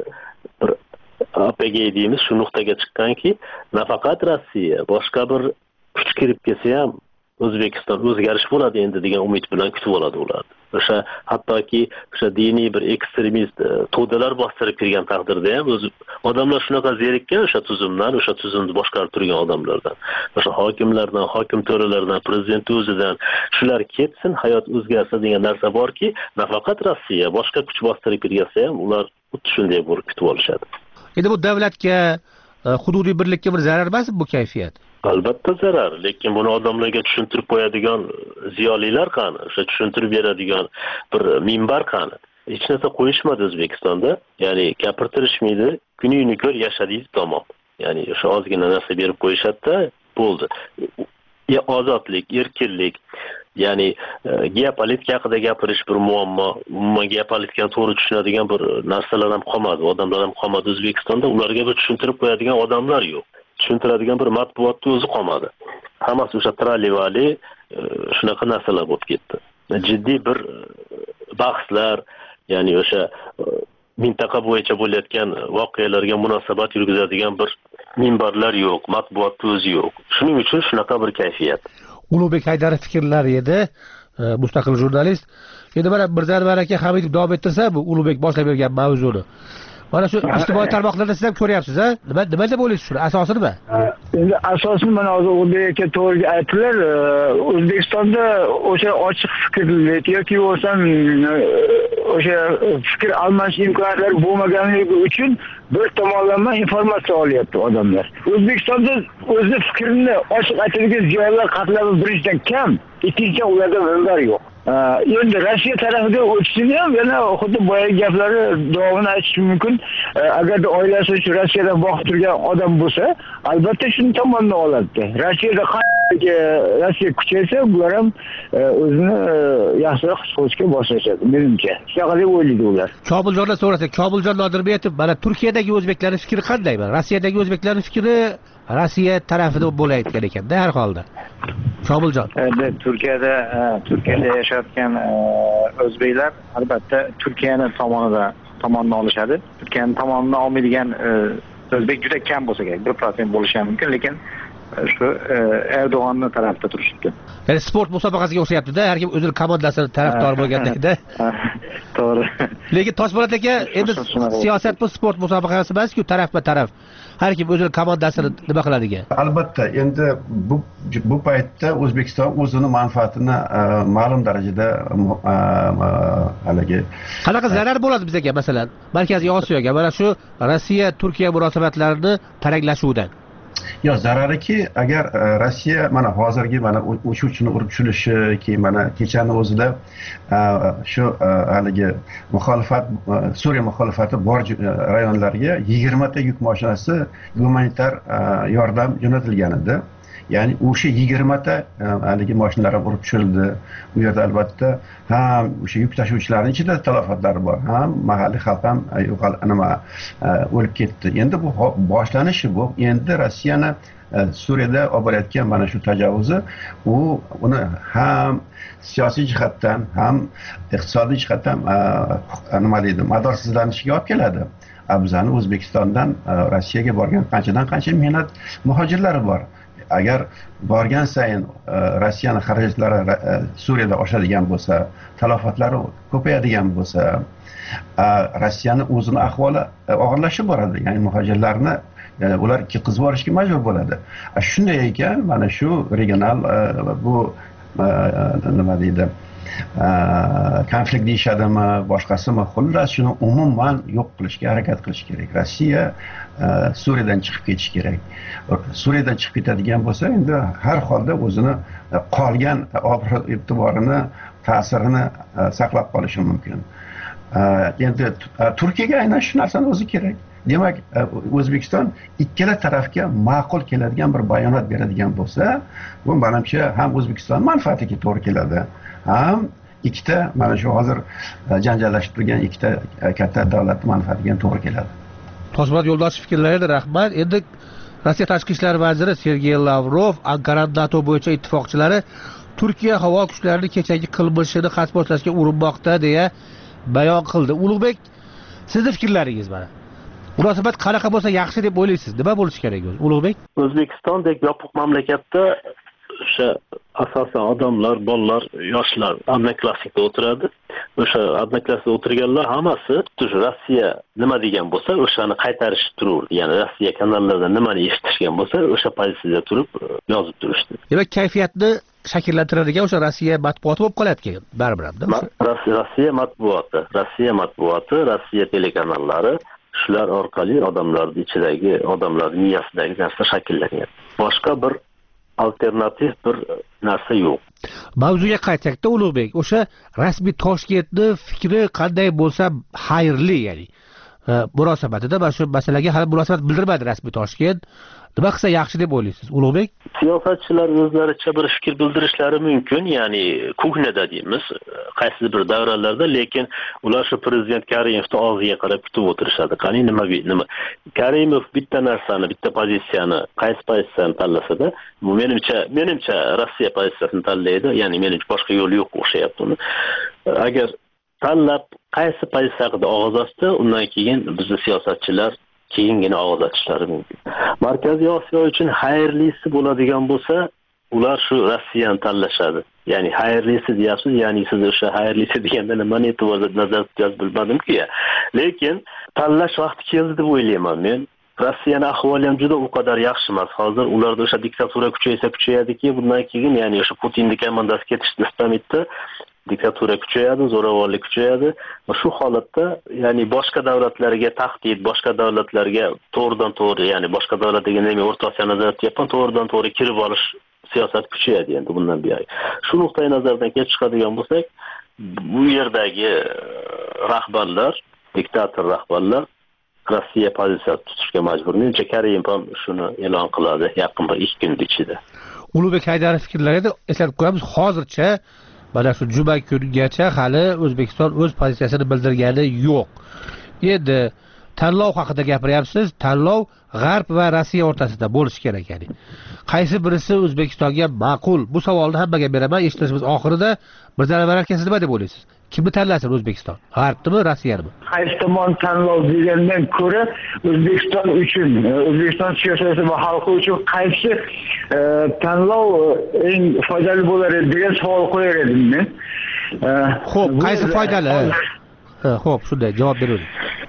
Speaker 18: bir apogey deymiz, shu nuqtaga chiqqanki, nafaqat Rossiya, boshqa bir kuch kirib kelsa ham O'zbekiston o'zgarish bo'ladi endi degan umid bilan kutib oladi ular. O'sha hattoki o'sha diniy bir ekstremist to'dalar bostirib kirgan taqdirda ham odamlar shunaqa zerikkan o'sha tuzumdan, o'sha tuzumni boshqarib turgan odamlardan, o'sha hokimlardan, hokim to'ralardan, prezident o'zidan shular ketsin, hayot o'zgarsa degan narsa borki, nafaqat Rossiya, boshqa kuch bostirib kirganda ham ular xuddi shunday bo'lib kutib olishadi.
Speaker 14: Endi bu davlatga, hududiy birlikka bir zarar emasmi bu kayfiyat?
Speaker 18: Albatta zarar, lekin buni odamlarga tushuntirib qo'yadigan ziyolilar qani, o'sha tushuntirib beradigan bir minbar qani. Hech narsa qo'yishmadi O'zbekistonda, ya'ni gapirtirishmaydi, kuningni ko'r yashadingiz tamom. Ya'ni o'sha ozgina narsa berib qo'yishadi-da, bo'ldi. Ozodlik, erkinlik, ya'ni geopolitika haqida gapirish bir muammo, umuman geopolitikani to'g'ri tushunadigan bir narsalar ham qolmadi, odamlar ham qolmadi O'zbekistonda, ularga bir tushuntirib qo'yadigan odamlar yo'q. Tushuntiradigan bir matbuotni o'zi qolmadi. Hammasi o'sha tralivali shunaqa narsalar bo'lib ketdi. Jiddiy bir bahslar, ya'ni o'sha mintaqa bo'yicha bo'layotgan voqealarga munosabat yurgizadigan bir minbarlar yo'q, matbuotni o'zi yo'q. Shuning uchun shunaqa bir kayfiyat.
Speaker 14: Ulug'bek Haydarov fikrlari edi, mustaqil jurnalist. Endi mana Mirzanvar aka Hamidov davom ettirsa, bu Ulug'bek boshlab bergan mavzuni. Mana shu ijtimoiy tarmoqlarda siz ham ko'ryapsiz, ha? Nima deb o'ylaysiz shuni? Asosi nima?
Speaker 12: Endi asosini mana hozir Ulug'bek aka to'g'ri aytdilar. O'zbekistonda o'sha ochiq fikrli yoki bo'lsam o'sha fikr almashish imkoniyatlari bo'lmaganligi uchun bir tomonlama informatsiya olyapti odamlar. O'zbekistonda o'zi fikrini ochiq aytadigan ziyolilar qatlami birinchidan kam, ikkinchidan ularda minbar yo'q. endi Rossiya tarafiga o'tishini ham yana xuddi boyagi gaplari davomini aytish mumkin. Agarda oilasi uchun Rossiyadan boqib turgan odam bo'lsa, albatta shuni tomonidan oladi. Rossiyada Rossiya kuchaysa, bular ham o'zini yaxshiroq his qilishga boshlashadi, menimcha. Shunaqa deb o'ylaydi ular.
Speaker 14: Kobuljondan so'rasa, Kobuljon Nodirbekov, mana Turkiyadagi o'zbeklarning fikri qanday? Rossiyadagi o'zbeklarning fikri Rossiya tarafida bo'layotgan ekan-da har holda. Kobuljon.
Speaker 19: Turkiyada yashayotgan o'zbeklar albatta Turkiyani tomonidan olishadi. Turkiyani tomonidan olmaydigan o'zbek juda kam bo'lsa kerak, 1% bo'lishi ham mumkin, lekin shu Erdo'g'onni tarafida turishibdi.
Speaker 14: Ya'ni sport musobaqasiga o'xshayapti-da, har kim o'zining komandasining tarafdori bo'lganda.
Speaker 19: To'g'ri.
Speaker 14: Lekin Toshpo'lat aka, endi siyosat bu sport musobaqasi emas-ku, tarafma-taraf. Har kim o'zining komandasini nima qiladigan.
Speaker 20: Albatta, endi bu paytda O'zbekiston o'zining manfaatini ma'lum darajada haligi
Speaker 14: qanaqa zarar bo'ladi bizga, masalan, Markaziy Osiyoga, mana shu Rossiya Turkiya munosabatlarini taranglashuvidan?
Speaker 20: Yo, zarariki, agar Rossiya mana hozirgi mana uchuvchini urib tushirishi, keyin mana kechani o'zida shu haligi muxolifat, Suriya muxolifati bor rayonlarga 20 ta yuk mashinasi gumanitar yordam jo'natilgan edi. Ya'ni o'sha 20 ta haligi mashinalar ham urib tushirildi. Bu yerda albatta ham o'sha yuk tashuvchilarning ichida talafotlar bor, ham mahalliy xalq ham o'lib ketdi. Endi bu boshlanishi bu. Endi Rossiyani Suriyada olib borayotgan mana shu tajovuzi uni ham siyosiy jihatdan ham iqtisodiy jihatdan nima deydi, madorsizlanishiga olib keladi. Bizani O'zbekistondan Rossiyaga borgan qancha mehnat muhojirlari bor. Agar borgan sayin Rossiyani xarajatlari Suriyada oshadigan bo'lsa, talofatlari ko'payadigan bo'lsa, Rossiyani o'zini ahvoli og'irlashib boradi. Ya'ni muhojirlarni ular qizib borishga majbur bo'ladi. Shunday ekan, mana shu regional bu nima deydi, konflikt deyishadimi, boshqasimi, xullas shuni umuman yo'q qilishga harakat qilish kerak. Rossiya Suriyadan chiqib ketish kerak. Suriyadan chiqib ketadigan bo'lsa, endi har holda o'zini qolgan e'tiborini, ta'sirini saqlab qolishi mumkin. Endi Turkiyaga aynan shu narsani o'zi kerak. Demak, O'zbekiston ikkala tarafga ma'qul keladigan bir bayonot beradigan bo'lsa, bu menimcha ham O'zbekiston manfaatiga to'g'ri keladi, ham ikkita mana shu hozir janjallashib turgan ikkita katta davlat manfaatiga to'g'ri keladi.
Speaker 14: Toshpo'lat Yo'ldoshev fikrlariga rahmat. Endi Rossiya tashqi ishlar vaziri Sergey Lavrov Anqara NATO bo'yicha ittifoqchilari Turkiya havo kuchlarining kechagi qilmishini qasboslashga urinmoqda deya bayon qildi. Ulug'bek, sizning fikrlaringiz mana. Munosabat qanaqa bo'lsa yaxshi deb o'ylaysiz? Nima bo'lishi kerak o'zi? Ulug'bek?
Speaker 18: O'zbekistondek yopiq mamlakatda o'sha asosan odamlar, bolalar, yoshlar odnoklassnikda o'tiradi. O'sha odnoklassnikda o'tirganlar hammasi Rossiya nima degan bo'lsa, o'shani qaytarishib turur. Ya'ni Rossiya kanallarida nimani eshitishgan bo'lsa, o'sha pozitsiyada turib yozib turishdi.
Speaker 14: Demak, kayfiyatni shakllantiradigan o'sha Rossiya matbuoti bo'lib qolyapti baribir hamda. Rossiya matbuoti, Rossiya telekanallari shular orqali odamlarning ichidagi, odamlar miyasidagi narsa shakllangan. Boshqa bir alternativ bir narsa yo'q. Mavzuga qaytsak-da, Ulug'bek, o'sha rasmiy Toshkentning fikri qanday bo'lsa xayrli, ya'ni munosabatida mana shu masalaga hali munosabat bildirmadi rasmiy Toshkent. Nima qilsa yaxshi deb o'ylaysiz, Ulug'bek?
Speaker 18: Siyosatchilar o'zlaricha bir fikr bildirishlari mumkin, ya'ni kuhnada deymiz, qaysi bir davralarda, lekin ular shu prezident Karimovning og'ziga qarab kutib o'tirishadi. Qani nima Karimov bitta narsani, bitta pozitsiyani, qaysi pozitsiyani tanlasa-da, menimcha Rossiya pozitsiyasini tanlaydi, ya'ni menimcha boshqa yo'l yo'q o'xshayapti uni. Agar tanlab qaysi pozitsiya haqida og'iz ochsa, undan keyin bizning siyosatchilar keyingina og'iz ochishlari mumkin. Markaziy Osiyo uchun xayrlisi bo'ladigan bo'lsa, ular shu Rossiyani tanlashadi. Ya'ni xayrlisi deyapsiz, ya'ni siz o'sha xayrlisi deganda nimani e'tiborda nazarda tutasiz bilmadim-ku. Lekin tanlash vaqti keldi deb o'ylayman men. Rossiyaning ahvoli ham juda u qadar yaxshi emas. Hozir ularda o'sha diktatura kuchayadiki, bundan keyin ya'ni o'sha Putinning komandasi ketishni istamaydi. Diktatura kuchayadi, zo'ravonlik kuchayadi. Shu holatda, ya'ni boshqa davlatlarga tahdid, boshqa davlatlarga to'g'ridan to'g'ri, ya'ni boshqa davlatlarga nima O'rta Osiyo nazorat yapon to'g'ridan to'g'ri kirib olish siyosat kuchayadi endi bundan buyon. Shu nuqtai nazardan kelib chiqadigan bo'lsak, bu yerdagi rahbarlar, diktator rahbarlar Rossiya pozitsiyasi tutishga majbur. Menimcha Karimov ham shuni e'lon qiladi yaqin bir 2 kun ichida.
Speaker 14: Ulug'bek Haydarov fikrlarida eslatib qo'yamiz, hozircha mana shu juma kungacha hali O'zbekiston o'z pozitsiyasini bildirgani yo'q. Endi tanlov haqida gapiryapsiz. Tanlov G'arb va Rossiya o'rtasida bo'lishi kerak, ya'ni. Qaysi birisi O'zbekistonga ma'qul? Bu savolni hammaga beraman. Eshitishimiz oxirida Mirzali aka siz nima deb o'ylaysiz? Kimni tanlasin O'zbekiston? G'arbnimi, Rossiyami?
Speaker 12: Qaysi tomon tanlov degandan ko'ra O'zbekiston uchun, O'zbekiston siyosati va xalqi uchun qaysi tanlov eng foydali bo'lar degan savol qo'yar edim men.
Speaker 14: Xo'p, qaysi foydali? Xo'p, shunday javob bering.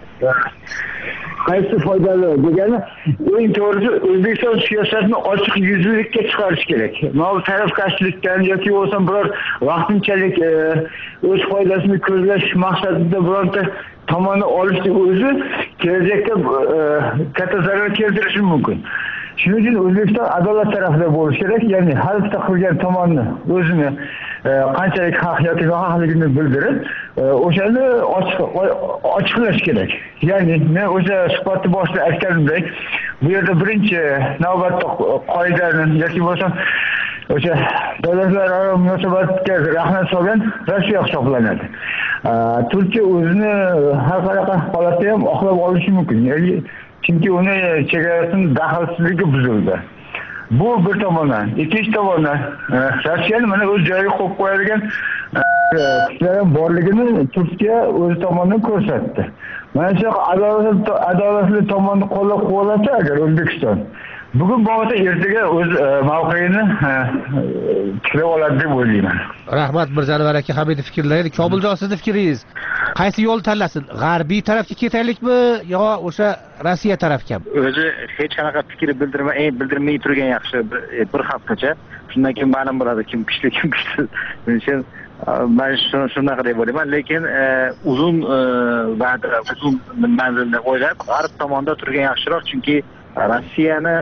Speaker 12: Qaysi foydali degani, eng to'g'risi O'zbekiston siyosatini ochiq yuzlilikka chiqarish kerak. Mana tarafkashlikdan yoki bo'lmasa biror vaqtinchalik o'z foydasini ko'zlash maqsadida bironta tomonni olishni o'zi kelajakda katta zarar keltirishi mumkin. Shuning uchun O'zbekiston adolat tarafida bo'lishi kerak, ya'ni har bitta qilgan tomonni o'zini qanchalik haq yoki nohaqligini bildirib, o'shani ochiqlash kerak. Ya'ni men o'sha suhbatni boshida aytganimdek, bu yerda birinchi navbatda qoidani yoki bo'lsa o'sha davlatlararo munosabatga rahmat solgan Rossiya hisoblanadi. Turkiya o'zini har qanaqa holatda ham oqlab olishi mumkin. Ya'ni chunki uni chegarasini daxlsizligi buzildi. Bu bir tomondan. Ikkinchi tomondan Rossiyani mana o'z joyiga qo'yib qo'yadigan kuchlar borligini Turkiya o'z tomonidan ko'rsatdi. Mana shu adolatli tomonni qo'llab-quvvatlasa agar O'zbekiston bugun bo'lmasa ertaga o'z mavqeini tiklab oladi deb o'ylayman.
Speaker 14: Rahmat Mirzali aka, Hamidov fikrlaydi. Komiljon, sizning fikringiz qaysi yo'l tanlasin? G'arbiy tarafga ketaylikmi yo o'sha Rossiya tarafgami?
Speaker 19: O'zi hech qanaqa fikr bildirmay turgan yaxshi bir haftacha. Shundan keyin ma'lum bo'ladi kim kuchli, kim kuchsiz. Men shunaqa deb o'ylayman, lekin uzun va'da, uzun manzilni o'ylab G'arb tomonda turgan yaxshiroq, chunki Rossiyani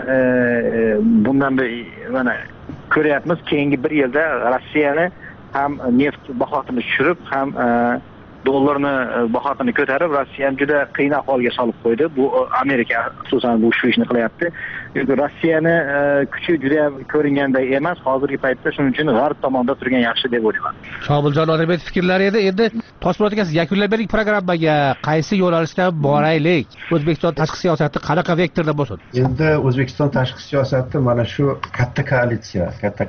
Speaker 19: bundan mana ko'ryapmiz, keyingi bir yilda Rossiyani ham neft bahosini tushirib, ham dollarni bahosini ko'tarib, Rossiyani juda qiyin ahvolga solib qo'ydi. Bu Amerika xususan bu shu ishni qilyapti. Rossiyani kuchi juda ham ko'ringanday emas hozirgi paytda, shuning uchun G'arb tomonda turgan yaxshi deb o'ylayman.
Speaker 14: Komiljon Odilbek fikrlari edi. Endi Toshpo'lat aka, siz yakunlab bering programmaga. Qaysi yo'nalishda boraylik? O'zbekiston tashqi siyosati qanaqa vektorda bo'lsin?
Speaker 20: Endi O'zbekiston tashqi siyosati mana shu katta koalitsiya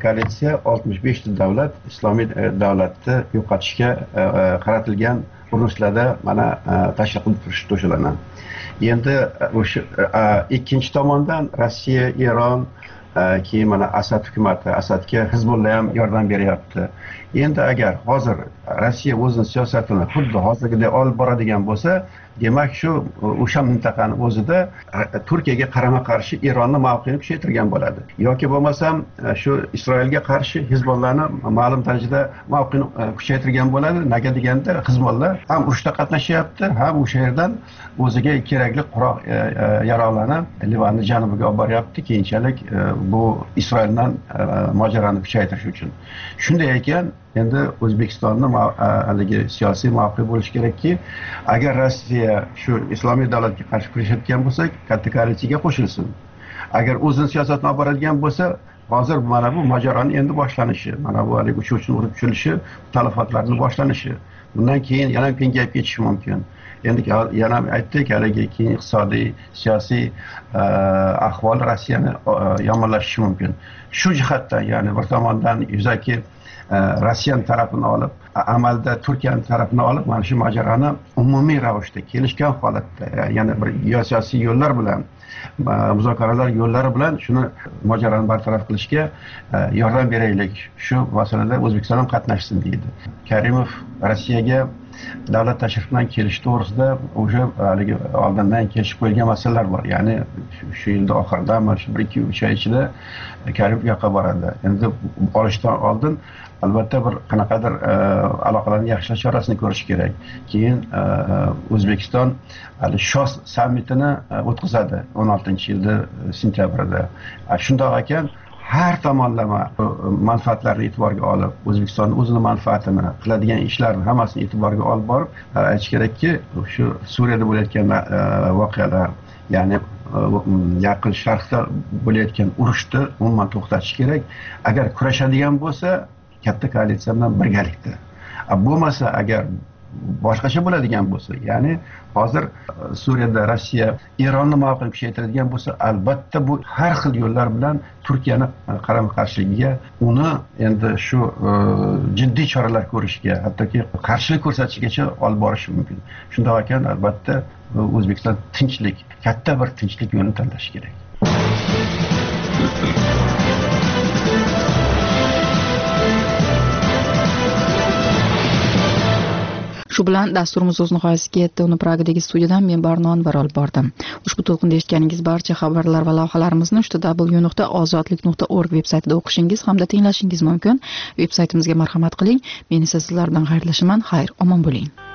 Speaker 20: 65 ta davlat islomiy davlatni yo'qotishga qaratilgan urushlarda mana tashkil qilib turish to'shalanadi. Endi o'sha ikkinchi tomondan Rossiya, Eron, keyin mana Asad hukumati, Asadga Hizbullah ham yordam beryapti. Endi agar hozir Rossiya o'zining siyosatini xuddi hozirgidek olib boradigan bo'lsa, demak shu o'sha mintaqani o'zida Turkiyaga qarama-qarshi Eronni mavqeini kuchaytirgan bo'ladi. Yoki bo'lmasam shu Isroilga qarshi Hizbollahni ma'lum darajada mavqeini kuchaytirgan bo'ladi. Nega deganda Hizbollah ham urushda qatnashyapti, ham o'sha yerdan o'ziga kerakli quroq yaroqlarni Livanning janubiga olib boryapti. Keyinchalik bu Isroildan mojaroni kuchaytirish uchun. Shunday ekan, endi O'zbekistonning haligi siyosiy mavqe bo'lishi kerakki, agar Rossiya shu islomiy davlatga qarshi kurashayotgan bo'lsa, katta koalitsiyaga qo'shilsin. Agar o'zining siyosatini olib boradigan bo'lsa, hozir mana bu mojaroning endi boshlanishi, mana bu haligi uchuvchini urib tushilishi, talafotlarning boshlanishi. Bundan keyin yana kengayib ketishi mumkin. Endi yana aytdik, haligi keyin iqtisodiy, siyosiy ahvol Rossiyani yomonlashishi mumkin. Shu jihatdan, ya'ni bir tomondan yuzaki Rossiya tarafini olib, amalda Turkiya tarafini olib, mana shu mojaroni umumiy ravishda kelishgan holatda, ya'ni bir siyosiy yo'llar bilan, muzokaralar yo'llari bilan shuni mojaroni bartaraf qilishga yordam beraylik. Shu masalada O'zbekiston ham qatnashsin deydi. Karimov Rossiyaga davlat tashrifidan kelish to'g'risida o'sha haligi oldindan kelishib qo'yilgan masalalar bor. Ya'ni shu yilda oxirida, mana shu 1-2 oy ichida Karimov yoqqa boradi. Endi olishdan oldin albatta bir qanaqadir aloqalarni yaxshilash chorasini ko'rish kerak. Keyin O'zbekiston hali SHOS sammitini o'tkazadi 16-yilda sentyabrda. Shundoq ekan, har tomonlama manfaatlarni e'tiborga olib, O'zbekiston o'zini manfaatini, qiladigan ishlarni hammasini e'tiborga olib borib, aytish kerakki, shu Suriyada bo'layotgan voqealar, ya'ni Yaqin Sharqda bo'layotgan urushni umuman to'xtatish kerak. Agar kurashadigan bo'lsa, katta koalitsiya bilan birgalikda. Bo'lmasa, agar boshqacha bo'ladigan bo'lsa, ya'ni hozir Suriyada Rossiya Eronni mavqe kuchaytiradigan bo'lsa, albatta bu har xil yo'llar bilan Turkiyani qarama-qarshiligiga, uni endi shu jiddiy choralar ko'rishga, hattoki qarshilik ko'rsatishgacha olib borishi mumkin. Shunday ekan, albatta O'zbekiston tinchlik, katta bir tinchlik yo'lini tanlashi kerak.
Speaker 3: Shu bilan dasturimiz o'z nihoyasiga yetdi. Uni Pragadagi studiyadan men Barnon Anvar olib bordim. Ushbu to'lqinda eshitganingiz barcha xabarlar va lavhalarimizni www.ozodlik.org veb-saytida o'qishingiz hamda tinglashingiz mumkin. Veb-saytimizga marhamat qiling. Men esa sizlar bilan xayrlashaman. Xayr, omon bo'ling.